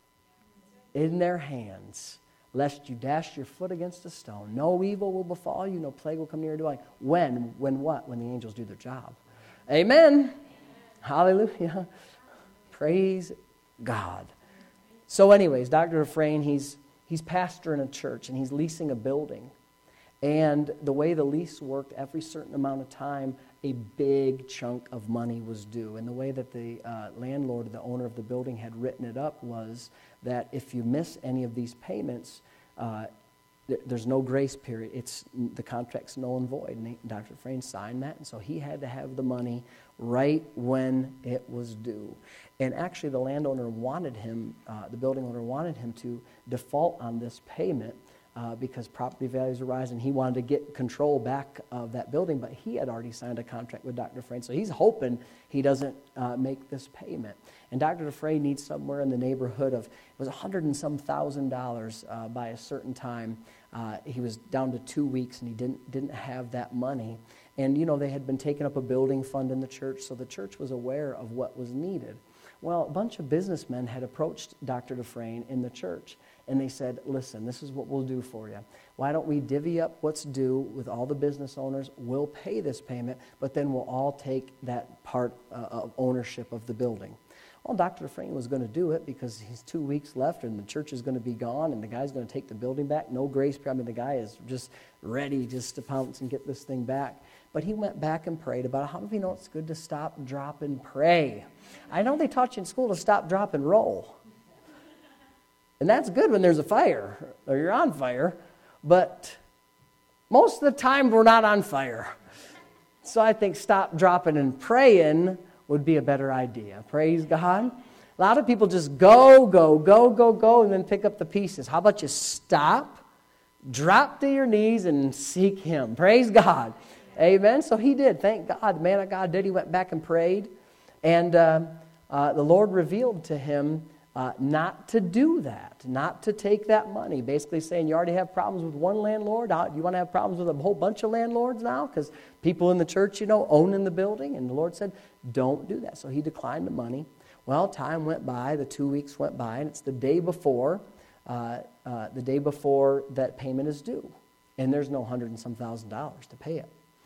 in their hands, lest you dash your foot against a stone. No evil will befall you, no plague will come near your dwelling." When? When what? When the angels do their job. Amen. Hallelujah. Praise God. So anyways, Doctor Dufresne, he's he's pastoring a church, and he's leasing a building. And the way the lease worked, every certain amount of time, a big chunk of money was due. And the way that the uh, landlord, the owner of the building, had written it up was that if you miss any of these payments, uh, th- there's no grace period. It's the contract's null and void. And Doctor Dufresne signed that, and so he had to have the money right when it was due. And actually, the landowner wanted him, uh, the building owner wanted him to default on this payment uh, because property values are rising. He wanted to get control back of that building, but he had already signed a contract with Doctor Dufresne, so he's hoping he doesn't uh, make this payment. And Doctor Dufresne needs somewhere in the neighborhood of, it was a hundred and some thousand dollars uh, by a certain time. Uh, he was down to two weeks, and he didn't didn't have that money. And, you know, they had been taking up a building fund in the church, so the church was aware of what was needed. Well, a bunch of businessmen had approached Doctor Dufresne in the church, and they said, "Listen, this is what we'll do for you. Why don't we divvy up what's due with all the business owners? We'll pay this payment, but then we'll all take that part uh, of ownership of the building." Well, Doctor Dufresne was going to do it because he's two weeks left, and the church is going to be gone, and the guy's going to take the building back. No grace period. I mean, the guy is just ready just to pounce and get this thing back. But he went back and prayed about it. How many of you know it's good to stop, drop, and pray? I know they taught you in school to stop, drop, and roll. And that's good when there's a fire, or you're on fire. But most of the time, we're not on fire. So I think stop, dropping, and praying would be a better idea. Praise God. A lot of people just go, go, go, go, go, and then pick up the pieces. How about you stop, drop to your knees, and seek Him? Praise God. Amen. So he did. Thank God. The man of God did. He went back and prayed. And uh, uh, the Lord revealed to him uh, not to do that, not to take that money. Basically saying, you already have problems with one landlord. You want to have problems with a whole bunch of landlords now? Because people in the church, you know, owning the building. And the Lord said, don't do that. So he declined the money. Well, time went by. The two weeks went by. And it's the day before, uh, uh, the day before that payment is due. And there's no hundred and some thousand dollars to pay it.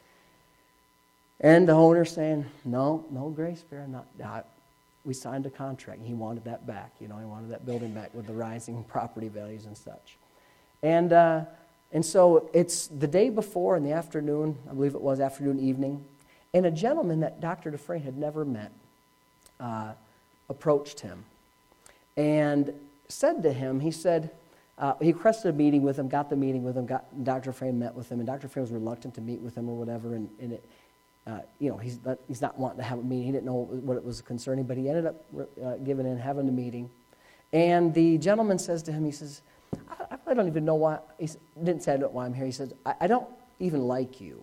And the owner saying, no, no grace period. Not, uh, we signed a contract. And he wanted that back. You know, he wanted that building back with the rising property values and such. And uh, and so it's the day before in the afternoon, I believe it was afternoon, evening, and a gentleman that Doctor Dufresne had never met uh, approached him and said to him, he said, uh, he requested a meeting with him, got the meeting with him, got Doctor Dufresne met with him, and Doctor Dufresne was reluctant to meet with him or whatever, and, and it Uh, you know, he's not, he's not wanting to have a meeting. He didn't know what it was concerning, but he ended up uh, giving in, having the meeting. And the gentleman says to him, he says, I, I don't even know why, he didn't say I don't know why I'm here. He says, I, I don't even like you.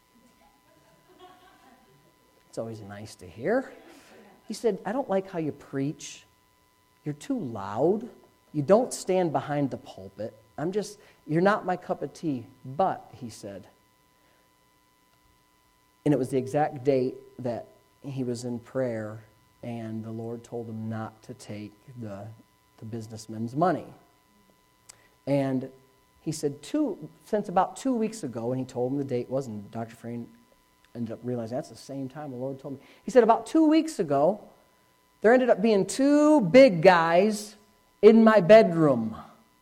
It's always nice to hear. He said, I don't like how you preach. You're too loud. You don't stand behind the pulpit. I'm just, you're not my cup of tea. But, he said, and it was the exact date that he was in prayer and the Lord told him not to take the, the businessman's money. And he said, two, since about two weeks ago, and he told him the date was, and Doctor Frayne ended up realizing that's the same time the Lord told me. He said, about two weeks ago, there ended up being two big guys in my bedroom,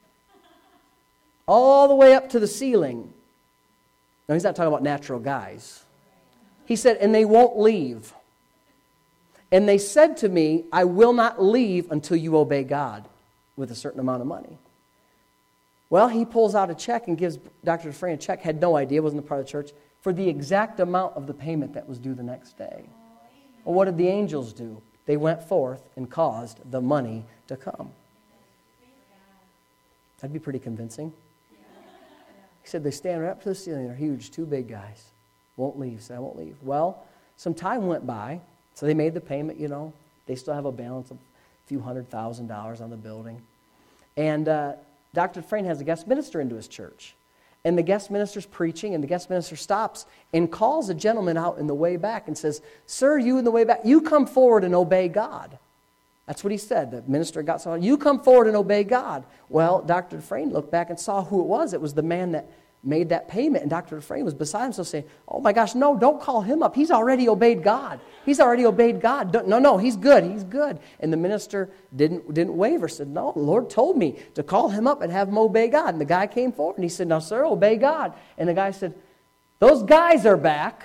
all the way up to the ceiling. Now, he's not talking about natural guys. He said, and they won't leave. And they said to me, I will not leave until you obey God with a certain amount of money. Well, he pulls out a check and gives Doctor Dufresne a check, had no idea, wasn't a part of the church, for the exact amount of the payment that was due the next day. Well, what did the angels do? They went forth and caused the money to come. That'd be pretty convincing. He said, they stand right up to the ceiling. They're huge, two big guys. Won't leave. Said, I won't leave. Well, some time went by, so they made the payment, you know. They still have a balance of a few hundred thousand dollars on the building. And uh, Doctor Dufresne has a guest minister into his church. And the guest minister's preaching, and the guest minister stops and calls a gentleman out in the way back and says, sir, you in the way back, you come forward and obey God. That's what he said. The minister got someone, you come forward and obey God. Well, Doctor Dufresne looked back and saw who it was. It was the man that made that payment. And Doctor Dufresne was beside himself saying, oh my gosh, no, don't call him up. He's already obeyed God. He's already obeyed God. Don't, no, no, he's good. He's good. And the minister didn't, didn't waver. Said, no, the Lord told me to call him up and have him obey God. And the guy came forward and he said, now, sir, obey God. And the guy said, those guys are back.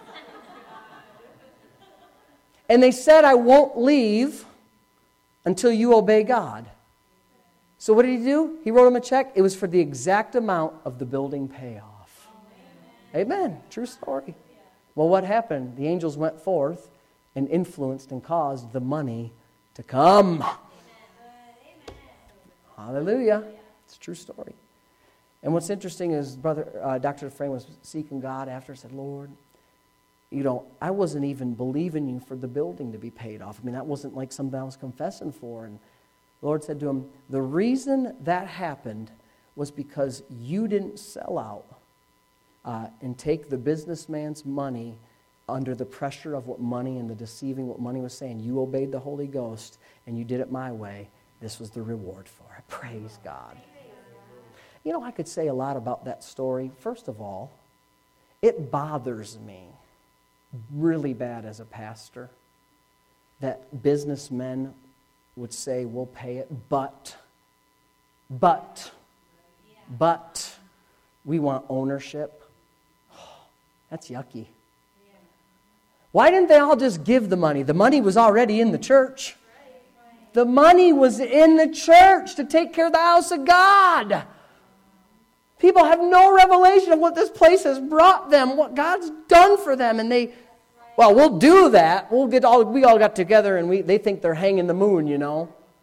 And they said, I won't leave until you obey God. So what did he do? He wrote him a check. It was for the exact amount of the building payoff. Amen. Amen. True story. Well, what happened? The angels went forth and influenced and caused the money to come. Amen. Hallelujah. It's a true story. And what's interesting is brother uh, Doctor Dufresne was seeking God after, said, Lord, you know, I wasn't even believing you for the building to be paid off. I mean, that wasn't like something I was confessing for. And the Lord said to him, the reason that happened was because you didn't sell out uh, and take the businessman's money under the pressure of what money and the deceiving what money was saying. You obeyed the Holy Ghost and you did it my way. This was the reward for it. Praise God. You know, I could say a lot about that story. First of all, it bothers me really bad as a pastor that businessmen would say, we'll pay it, but, but, but, we want ownership. That's yucky. Why didn't they all just give the money? The money was already in the church. The money was in the church to take care of the house of God. People have no revelation of what this place has brought them, what God's done for them, and they, well, we'll do that. We'll get all we all got together, and we they think they're hanging the moon, you know.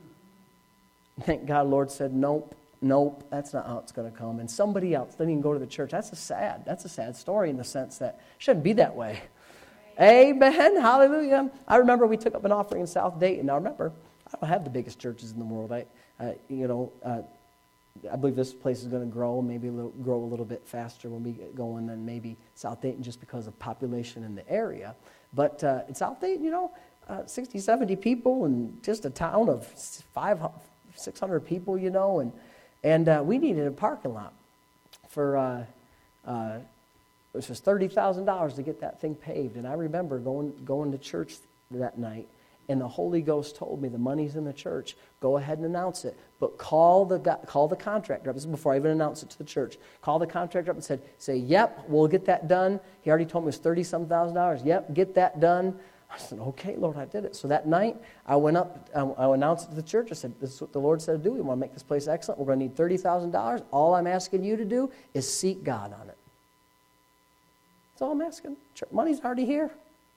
Thank God, Lord said, nope, nope, that's not how it's going to come. And somebody else didn't even go to the church. That's a sad, that's a sad story in the sense that it shouldn't be that way. Right. Amen, hallelujah. I remember we took up an offering in South Dayton. Now remember, I don't have the biggest churches in the world. I, uh, you know, uh, I believe this place is going to grow, maybe a little, grow a little bit faster when we get going than maybe South Dayton just because of population in the area. But uh, in South Dayton, you know, uh, sixty, seventy people and just a town of five, six hundred people, you know, and and uh, we needed a parking lot for, uh, uh, it was thirty thousand dollars to get that thing paved. And I remember going going to church that night, and the Holy Ghost told me the money's in the church. Go ahead and announce it. But call the call the contractor up. This is before I even announced it to the church. Call the contractor up and said, say, yep, we'll get that done. He already told me it was thirty-some thousand dollars. Yep, get that done. I said, okay, Lord, I did it. So that night, I went up, I, I announced it to the church. I said, this is what the Lord said to do. We want to make this place excellent. We're going to need thirty thousand dollars. All I'm asking you to do is seek God on it. That's all I'm asking. Money's already here.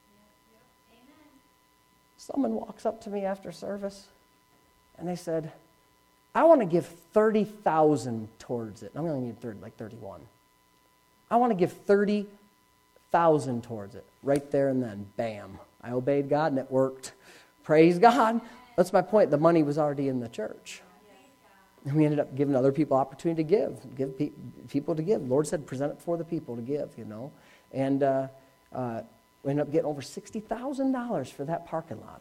Someone walks up to me after service, and they said, I want to give thirty thousand dollars towards it. I'm only need thirty, like thirty-one. I want to give thirty thousand dollars towards it. Right there and then, bam. I obeyed God, and it worked. Praise God. That's my point. The money was already in the church. And we ended up giving other people opportunity to give, give pe- people to give. The Lord said, present it for the people to give, you know. And uh, uh, we ended up getting over sixty thousand dollars for that parking lot.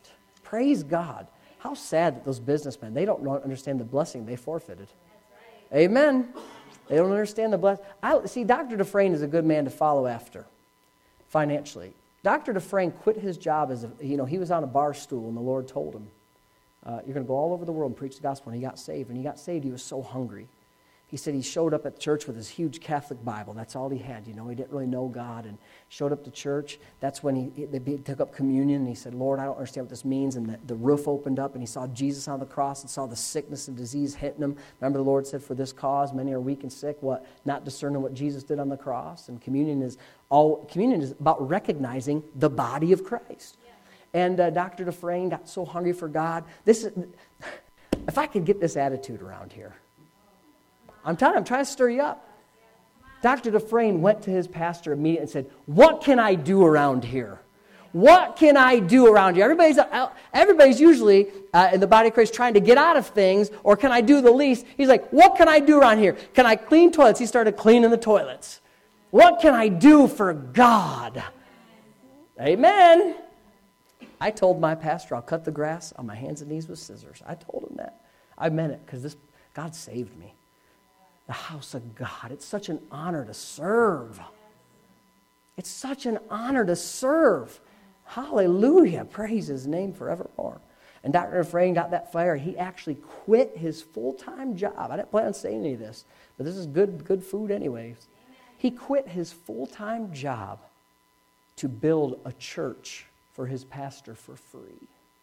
Praise God. How sad that those businessmen, they don't know- understand the blessing they forfeited. Amen. They don't understand the blessing. I, see, Doctor Dufresne is a good man to follow after financially. Doctor Dufresne quit his job as a, you know, he was on a bar stool and the Lord told him, uh, you're going to go all over the world and preach the gospel. And he got saved. When he got saved, he was so hungry. He said he showed up at church with his huge Catholic Bible. That's all he had, you know. He didn't really know God, and showed up to church. That's when he they took up communion, and he said, Lord, I don't understand what this means. And the, the roof opened up, and he saw Jesus on the cross and saw the sickness and disease hitting him. Remember the Lord said, for this cause, many are weak and sick, what? Not discerning what Jesus did on the cross. And communion is all communion is about recognizing the body of Christ. Yeah. And uh, Doctor Dufresne got so hungry for God. This is, if I could get this attitude around here, I'm telling you, I'm trying to stir you up. Doctor Dufresne went to his pastor immediately and said, what can I do around here? What can I do around here? Everybody's, everybody's usually uh, in the body of Christ trying to get out of things, or can I do the least? He's like, what can I do around here? Can I clean toilets? He started cleaning the toilets. What can I do for God? Amen. I told my pastor I'll cut the grass on my hands and knees with scissors. I told him that. I meant it because this God saved me. The house of God. It's such an honor to serve. It's such an honor to serve. Hallelujah. Praise his name forevermore. And Doctor Dufresne got that fire. He actually quit his full-time job. I didn't plan on saying any of this, but this is good, good food anyways. He quit his full-time job to build a church for his pastor for free.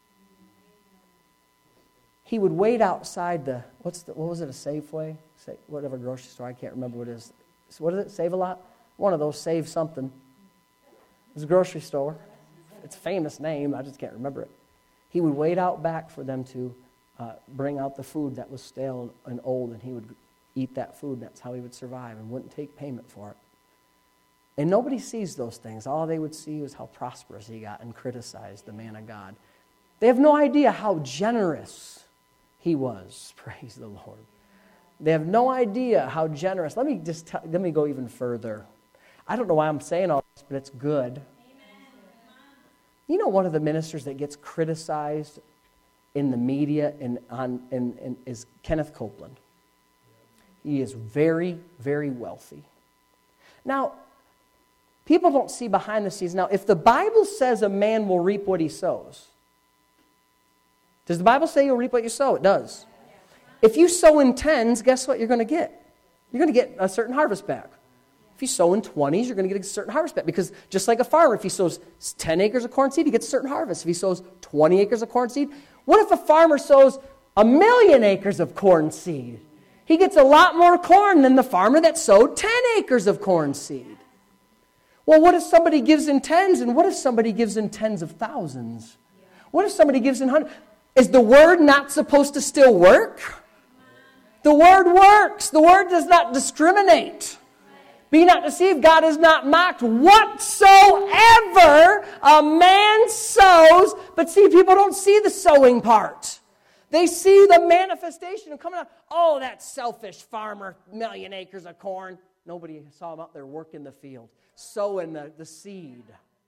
He would wait outside the, what's the, what was it, a Safeway? Say, whatever grocery store, I can't remember what it is. What is it, Save-A-Lot? One of those, Save something. It's a grocery store. It's a famous name, I just can't remember it. He would wait out back for them to uh, bring out the food that was stale and old, and he would eat that food. That's how he would survive and wouldn't take payment for it. And nobody sees those things. All they would see was how prosperous he got and criticize the man of God. They have no idea how generous he was. Praise the Lord. They have no idea how generous. Let me just tell, let me go even further. I don't know why I'm saying all this, but it's good. Amen. You know, one of the ministers that gets criticized in the media and on and, and is Kenneth Copeland. He is very, very wealthy. Now, people don't see behind the scenes. Now, if the Bible says a man will reap what he sows, does the Bible say you'll reap what you sow? It does. If you sow in tens, guess what you're going to get? You're going to get a certain harvest back. If you sow in twenties, you're going to get a certain harvest back. Because just like a farmer, if he sows ten acres of corn seed, he gets a certain harvest. If he sows twenty acres of corn seed, what if a farmer sows a million acres of corn seed? He gets a lot more corn than the farmer that sowed ten acres of corn seed. Well, what if somebody gives in tens, and what if somebody gives in tens of thousands? What if somebody gives in hundreds? Is the word not supposed to still work? The word works. The word does not discriminate. Be not deceived, God is not mocked. Whatsoever a man sows, but see, people don't see the sowing part. They see the manifestation of coming out. Oh, that selfish farmer, million acres of corn. Nobody saw him out there working the field, sowing the, the seed.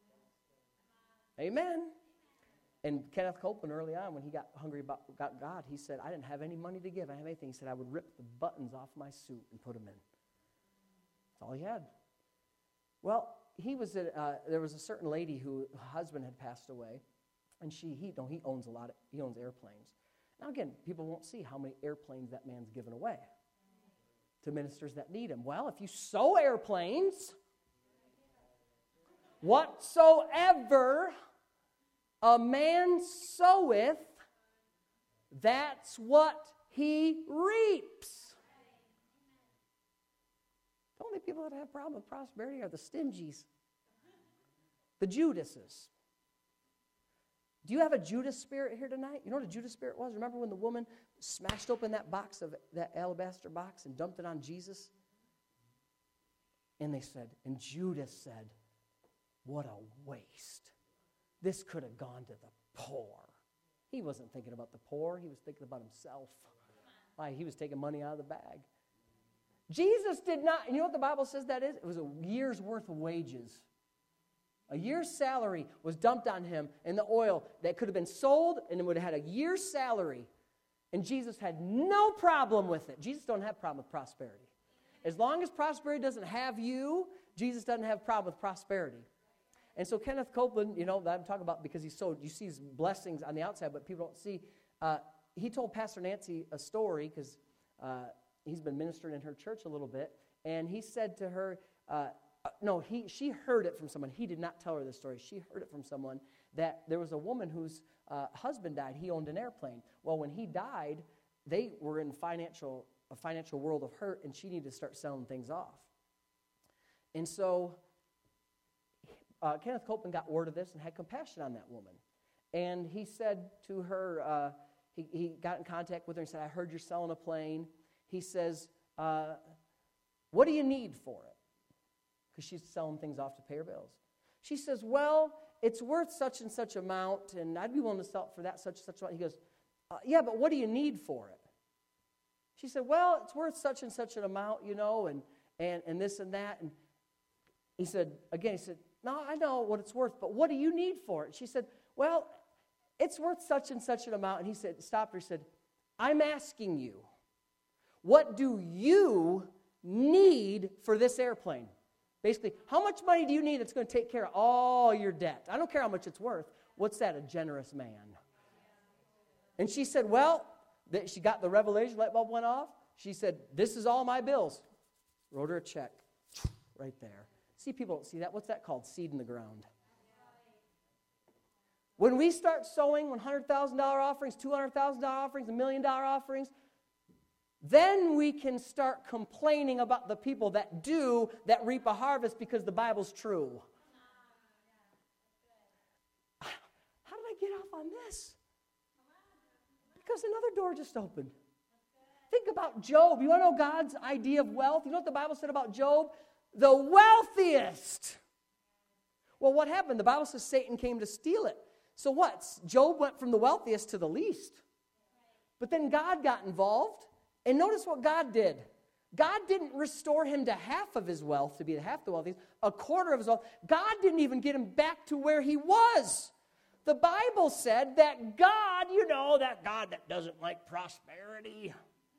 Amen. And Kenneth Copeland, early on, when he got hungry about got God, he said, I didn't have any money to give. I didn't have anything. He said, I would rip the buttons off my suit and put them in. That's all he had. Well, he was a, uh, there was a certain lady who her husband had passed away, and she he no, he owns a lot of, he owns airplanes. Now again, people won't see how many airplanes that man's given away to ministers that need them. Well, if you sow airplanes, whatsoever a man soweth, that's what he reaps. The only people that have a problem with prosperity are the stingies, the Judases. Do you have a Judas spirit here tonight? You know what a Judas spirit was? Remember when the woman smashed open that box of that alabaster box and dumped it on Jesus? And they said, and Judas said, what a waste. This could have gone to the poor. He wasn't thinking about the poor. He was thinking about himself. Why, he was taking money out of the bag. Jesus did not, you know what the Bible says that is? It was a year's worth of wages. A year's salary was dumped on him in the oil that could have been sold and it would have had a year's salary. And Jesus had no problem with it. Jesus don't have a problem with prosperity. As long as prosperity doesn't have you, Jesus doesn't have a problem with prosperity. And so Kenneth Copeland, you know, that I'm talking about because he's so, you see his blessings on the outside, but people don't see. Uh, he told Pastor Nancy a story because uh, he's been ministering in her church a little bit. And he said to her, uh, no, he she heard it from someone. He did not tell her this story. She heard it from someone that there was a woman whose uh, husband died. He owned an airplane. Well, when he died, they were in financial a financial world of hurt, and she needed to start selling things off. And so uh, Kenneth Copeland got word of this and had compassion on that woman. And he said to her, uh, he, he got in contact with her and said, I heard you're selling a plane. He says, uh, what do you need for it? Because she's selling things off to pay her bills. She says, well, it's worth such and such amount, and I'd be willing to sell it for that such and such amount. He goes, uh, yeah, but what do you need for it? She said, well, it's worth such and such an amount, you know, and, and, and this and that. And he said, again, he said, no, I know what it's worth, but what do you need for it? She said, well, it's worth such and such an amount. And he said, stopped her, said, I'm asking you, what do you need for this airplane? Basically, how much money do you need that's going to take care of all your debt? I don't care how much it's worth. What's that? A generous man. And she said, well, that she got the revelation, light bulb went off. She said, this is all my bills. Wrote her a check right there. See, people don't see that. What's that called? Seed in the ground. When we start sowing one hundred thousand dollars offerings, two hundred thousand dollars offerings, a million dollar offerings, then we can start complaining about the people that do, that reap a harvest because the Bible's true. How did I get off on this? Because another door just opened. Think about Job. You want to know God's idea of wealth? You know what the Bible said about Job? The wealthiest. Well, what happened? The Bible says Satan came to steal it. So what? Job went from the wealthiest to the least. But then God got involved. And notice what God did. God didn't restore him to half of his wealth, to be half the wealthiest, a quarter of his wealth. God didn't even get him back to where he was. The Bible said that God, you know, that God that doesn't like prosperity.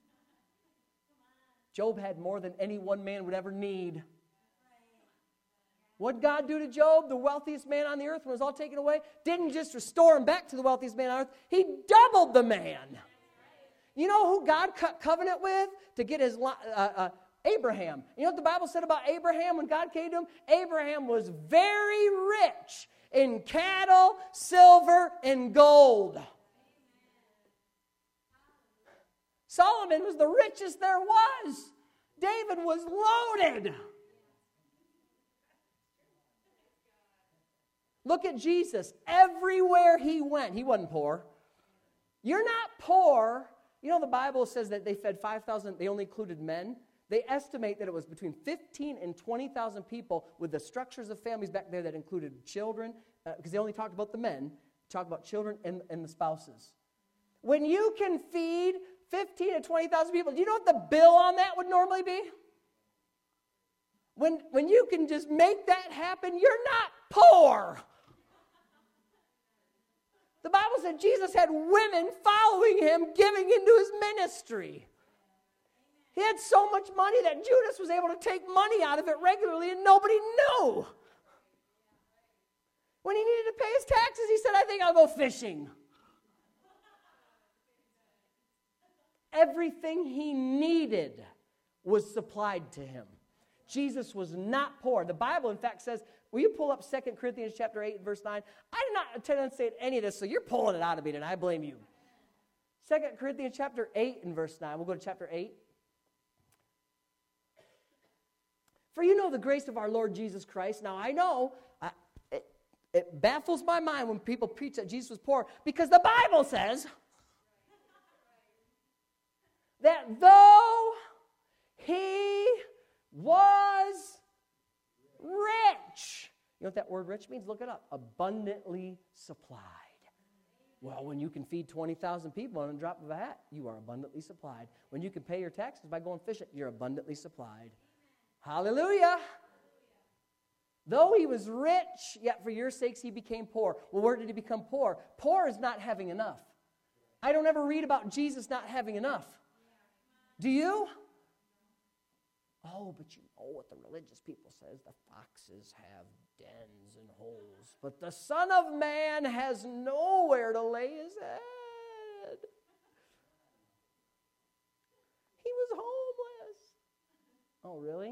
Job had more than any one man would ever need. What did God do to Job, the wealthiest man on the earth, when it was all taken away? Didn't just restore him back to the wealthiest man on earth. He doubled the man. You know who God cut covenant with to get his, uh, uh, Abraham. You know what the Bible said about Abraham when God came to him? Abraham was very rich in cattle, silver, and gold. Solomon was the richest there was. David was loaded. Look at Jesus. Everywhere he went, he wasn't poor. You're not poor. You know, the Bible says that they fed five thousand, they only included men. They estimate that it was between fifteen and twenty thousand people with the structures of families back there that included children, because uh, they only talked about the men, talked about children and, and the spouses. When you can feed fifteen to twenty thousand people, do you know what the bill on that would normally be? When, when you can just make that happen, you're not poor. The Bible said Jesus had women following him, giving into his ministry. He had so much money that Judas was able to take money out of it regularly and nobody knew. When he needed to pay his taxes, he said, I think I'll go fishing. Everything he needed was supplied to him. Jesus was not poor. The Bible, in fact, says, will you pull up Second Corinthians chapter eight, verse nine? I did not intend to say any of this, so you're pulling it out of me, and I blame you. Second Corinthians chapter eight and verse nine. We'll go to chapter eight. For you know the grace of our Lord Jesus Christ. Now, I know I, it, it baffles my mind when people preach that Jesus was poor, because the Bible says that though he was rich. You know what that word rich means? Look it up. Abundantly supplied. Well, when you can feed twenty thousand people on a drop of a hat, you are abundantly supplied. When you can pay your taxes by going fishing, you're abundantly supplied. Hallelujah. Though he was rich, yet for your sakes he became poor. Well, where did he become poor? Poor is not having enough. I don't ever read about Jesus not having enough. Do you? Oh, but you know what the religious people says. The foxes have dens and holes, but the Son of Man has nowhere to lay his head. He was homeless. Oh, really?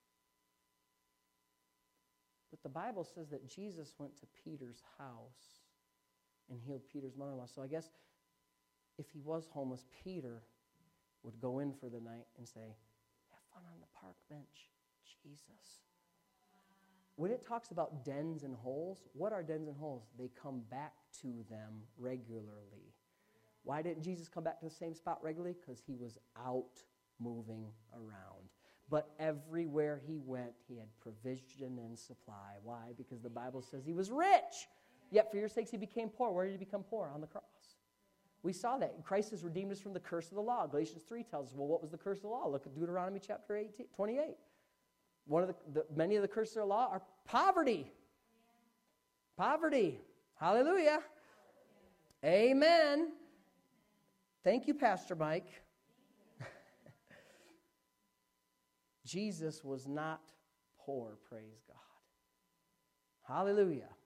But the Bible says that Jesus went to Peter's house and healed Peter's mother-in-law. So I guess if he was homeless, Peter would go in for the night and say, have fun on the park bench, Jesus. When it talks about dens and holes, what are dens and holes? They come back to them regularly. Why didn't Jesus come back to the same spot regularly? Because he was out moving around. But everywhere he went, he had provision and supply. Why? Because the Bible says he was rich. Yet for your sakes he became poor. Where did he become poor? On the cross. We saw that. Christ has redeemed us from the curse of the law. Galatians three tells us, well, what was the curse of the law? Look at Deuteronomy chapter eighteen, twenty-eight. One of the, the many of the curses of the law are poverty. Poverty. Hallelujah. Amen. Thank you, Pastor Mike. Jesus was not poor, praise God. Hallelujah.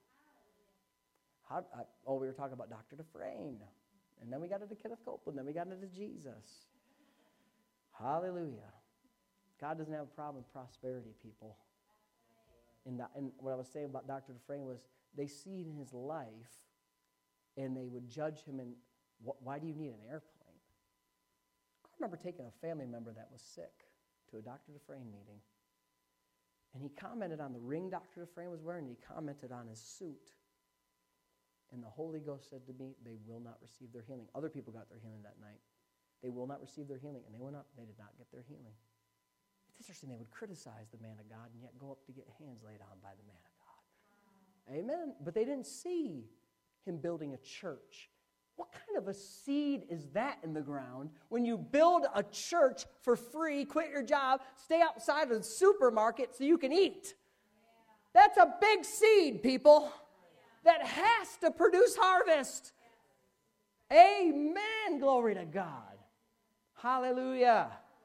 How, I, oh, we were talking about Doctor Dufresne. And then we got into Kenneth Copeland. Then we got into Jesus. Hallelujah. God doesn't have a problem with prosperity, people. And, the, and what I was saying about Doctor Dufresne was they see in his life and they would judge him in, why do you need an airplane? I remember taking a family member that was sick to a Doctor Dufresne meeting. And he commented on the ring Doctor Dufresne was wearing, and he commented on his suit. And the Holy Ghost said to me, they will not receive their healing. Other people got their healing that night. They will not receive their healing. And they went up, they did not get their healing. It's interesting, they would criticize the man of God and yet go up to get hands laid on by the man of God. Wow. Amen. But they didn't see him building a church. What kind of a seed is that in the ground when you build a church for free, quit your job, stay outside of the supermarket so you can eat? Yeah. That's a big seed, people. Yeah. That has to produce harvest. Yeah. Amen. Glory to God. Hallelujah.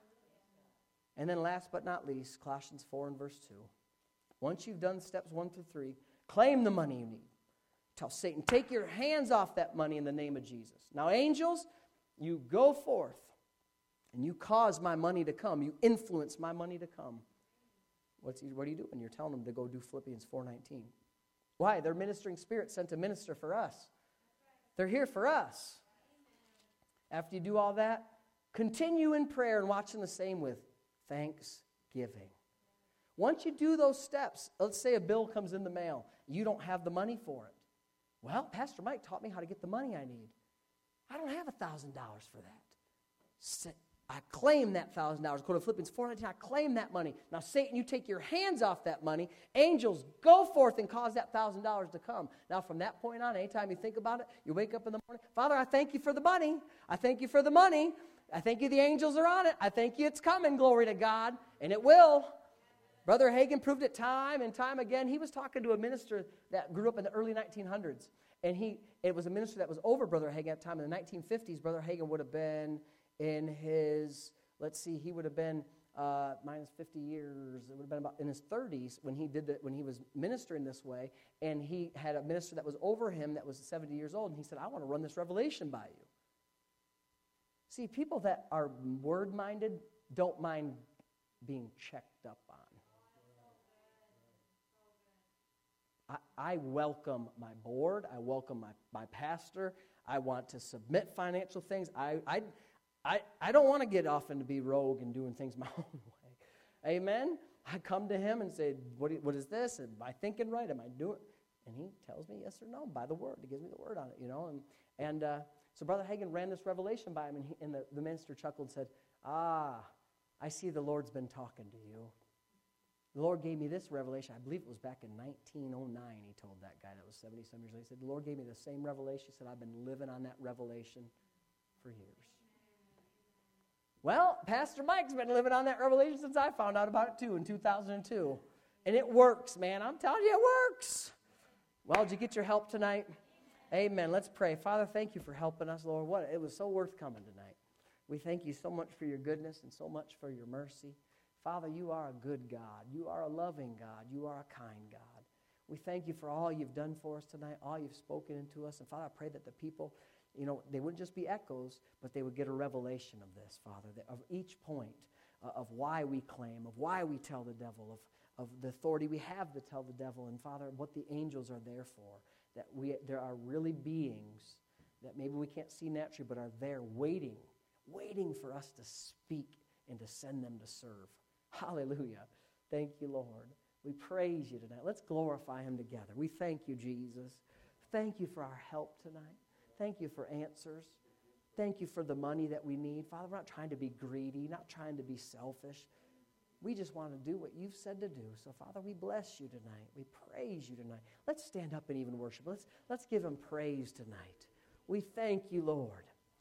And then last but not least, Colossians four and verse two. Once you've done steps one through three, claim the money you need. Tell Satan, take your hands off that money in the name of Jesus. Now, angels, you go forth and you cause my money to come. You influence my money to come. What's he, what are you doing? You're telling them to go do Philippians four nineteen. Why? They're ministering spirits sent to minister for us. They're here for us. After you do all that, continue in prayer and watching the same with thanksgiving. Once you do those steps, let's say a bill comes in the mail. You don't have the money for it. Well, Pastor Mike taught me how to get the money I need. I don't have one thousand dollars for that. I claim that one thousand dollars. Go to Philippians four nineteen. I claim that money. Now, Satan, you take your hands off that money. Angels, go forth and cause that one thousand dollars to come. Now, from that point on, anytime you think about it, you wake up in the morning. Father, I thank you for the money. I thank you for the money. I thank you the angels are on it. I thank you it's coming, glory to God. And it will. Brother Hagin proved it time and time again. He was talking to a minister that grew up in the early nineteen hundreds. And he it was a minister that was over Brother Hagin at the time. In the nineteen fifties, Brother Hagin would have been in his, let's see, he would have been uh, minus fifty years. It would have been about in his thirties when he did that, when he was ministering this way. And he had a minister that was over him that was seventy years old. And he said, I want to run this revelation by you. See, people that are word-minded don't mind being checked up on. I, I welcome my board. I welcome my, my pastor. I want to submit financial things. I, I, I, I don't want to get off and to be rogue and doing things my own way. Amen? I come to him and say, what, what is this? Am I thinking right? Am I doing? And he tells me yes or no by the word. He gives me the word on it, you know. And, and uh, so Brother Hagin ran this revelation by him, and, he, and the, the minister chuckled and said, ah, I see the Lord's been talking to you. The Lord gave me this revelation. I believe it was back in nineteen oh nine, he told that guy that was seventy-some years old. He said, the Lord gave me the same revelation. He said, I've been living on that revelation for years. Well, Pastor Mike's been living on that revelation since I found out about it too in two thousand two. And it works, man. I'm telling you, it works. Well, did you get your help tonight? Amen. Let's pray. Father, thank you for helping us, Lord. What it was so worth coming tonight. We thank you so much for your goodness and so much for your mercy. Father, you are a good God. You are a loving God. You are a kind God. We thank you for all you've done for us tonight, all you've spoken into us. And Father, I pray that the people, you know, they wouldn't just be echoes, but they would get a revelation of this, Father, that of each point uh, of why we claim, of why we tell the devil, of of the authority we have to tell the devil, and Father, what the angels are there for, that we there are really beings that maybe we can't see naturally, but are there waiting, waiting for us to speak and to send them to serve. Hallelujah. Thank you, Lord. We praise you tonight. Let's glorify him together. We thank you, Jesus. Thank you for our help tonight. Thank you for answers. Thank you for the money that we need. Father, we're not trying to be greedy, not trying to be selfish. We just want to do what you've said to do. So, Father, we bless you tonight. We praise you tonight. Let's stand up and even worship. Let's, let's give him praise tonight. We thank you, Lord.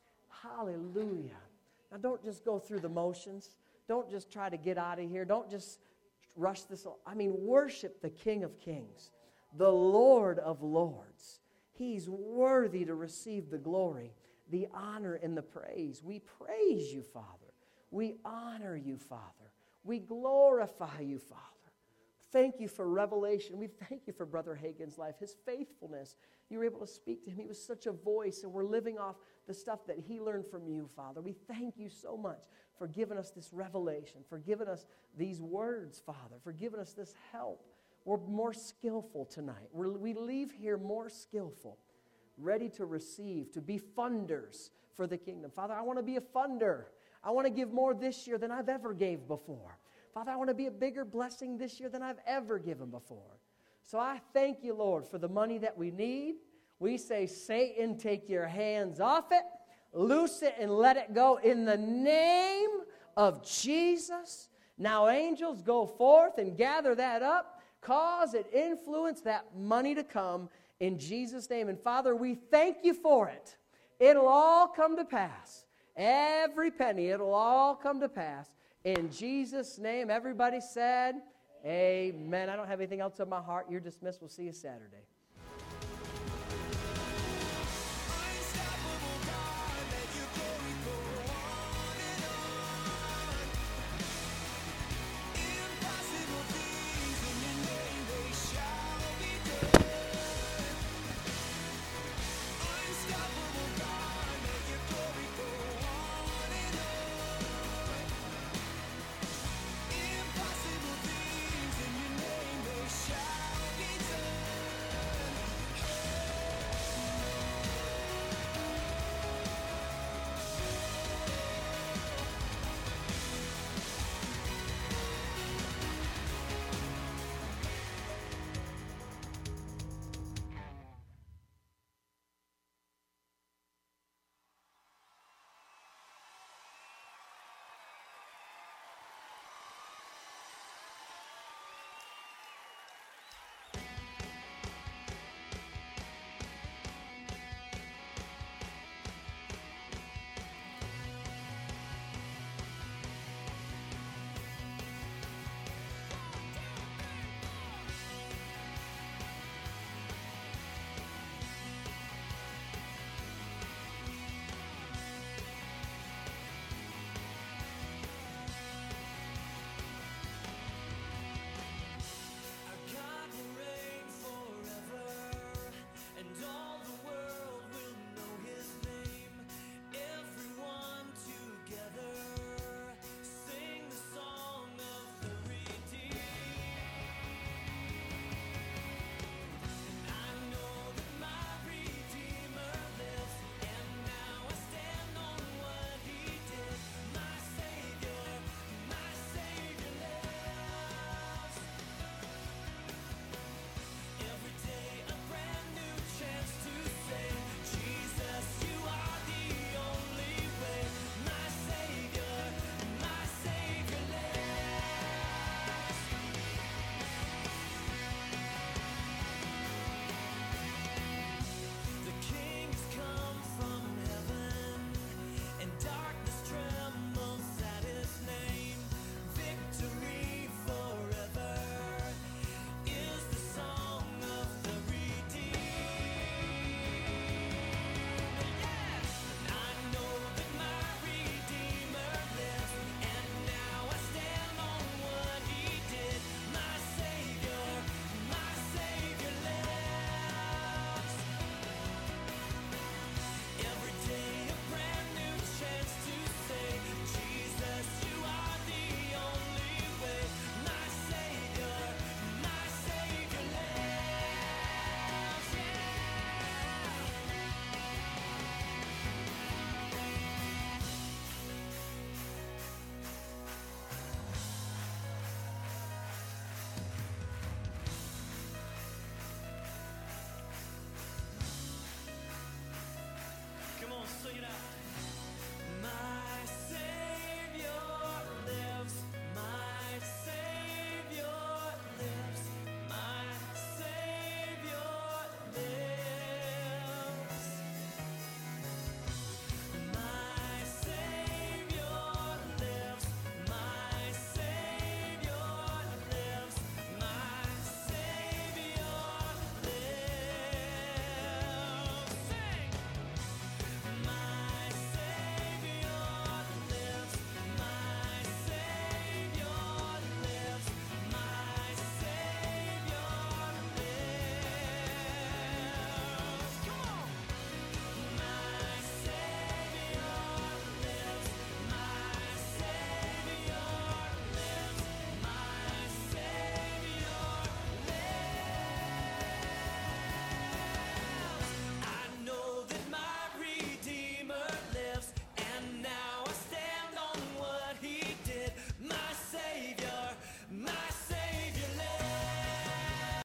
Hallelujah. Now, don't just go through the motions. Don't just try to get out of here. Don't just rush this. I mean, worship the King of Kings, the Lord of Lords. He's worthy to receive the glory, the honor, and the praise. We praise you, Father. We honor you, Father. We glorify you, Father. Thank you for revelation. We thank you for Brother Hagin's life, his faithfulness. You were able to speak to him. He was such a voice, and we're living off the stuff that he learned from you, Father. We thank you so much for giving us this revelation, for giving us these words, Father, for giving us this help. We're more skillful tonight. We're, we leave here more skillful, ready to receive, to be funders for the kingdom. Father, I want to be a funder. I want to give more this year than I've ever gave before. Father, I want to be a bigger blessing this year than I've ever given before. So I thank you, Lord, for the money that we need. We say, Satan, take your hands off it, loose it, and let it go in the name of Jesus. Now, angels, go forth and gather that up, cause it, influence that money to come in Jesus' name. And Father, we thank you for it. It'll all come to pass. Every penny, it'll all come to pass. In Jesus' name, everybody said, amen. I don't have anything else on my heart. You're dismissed. We'll see you Saturday.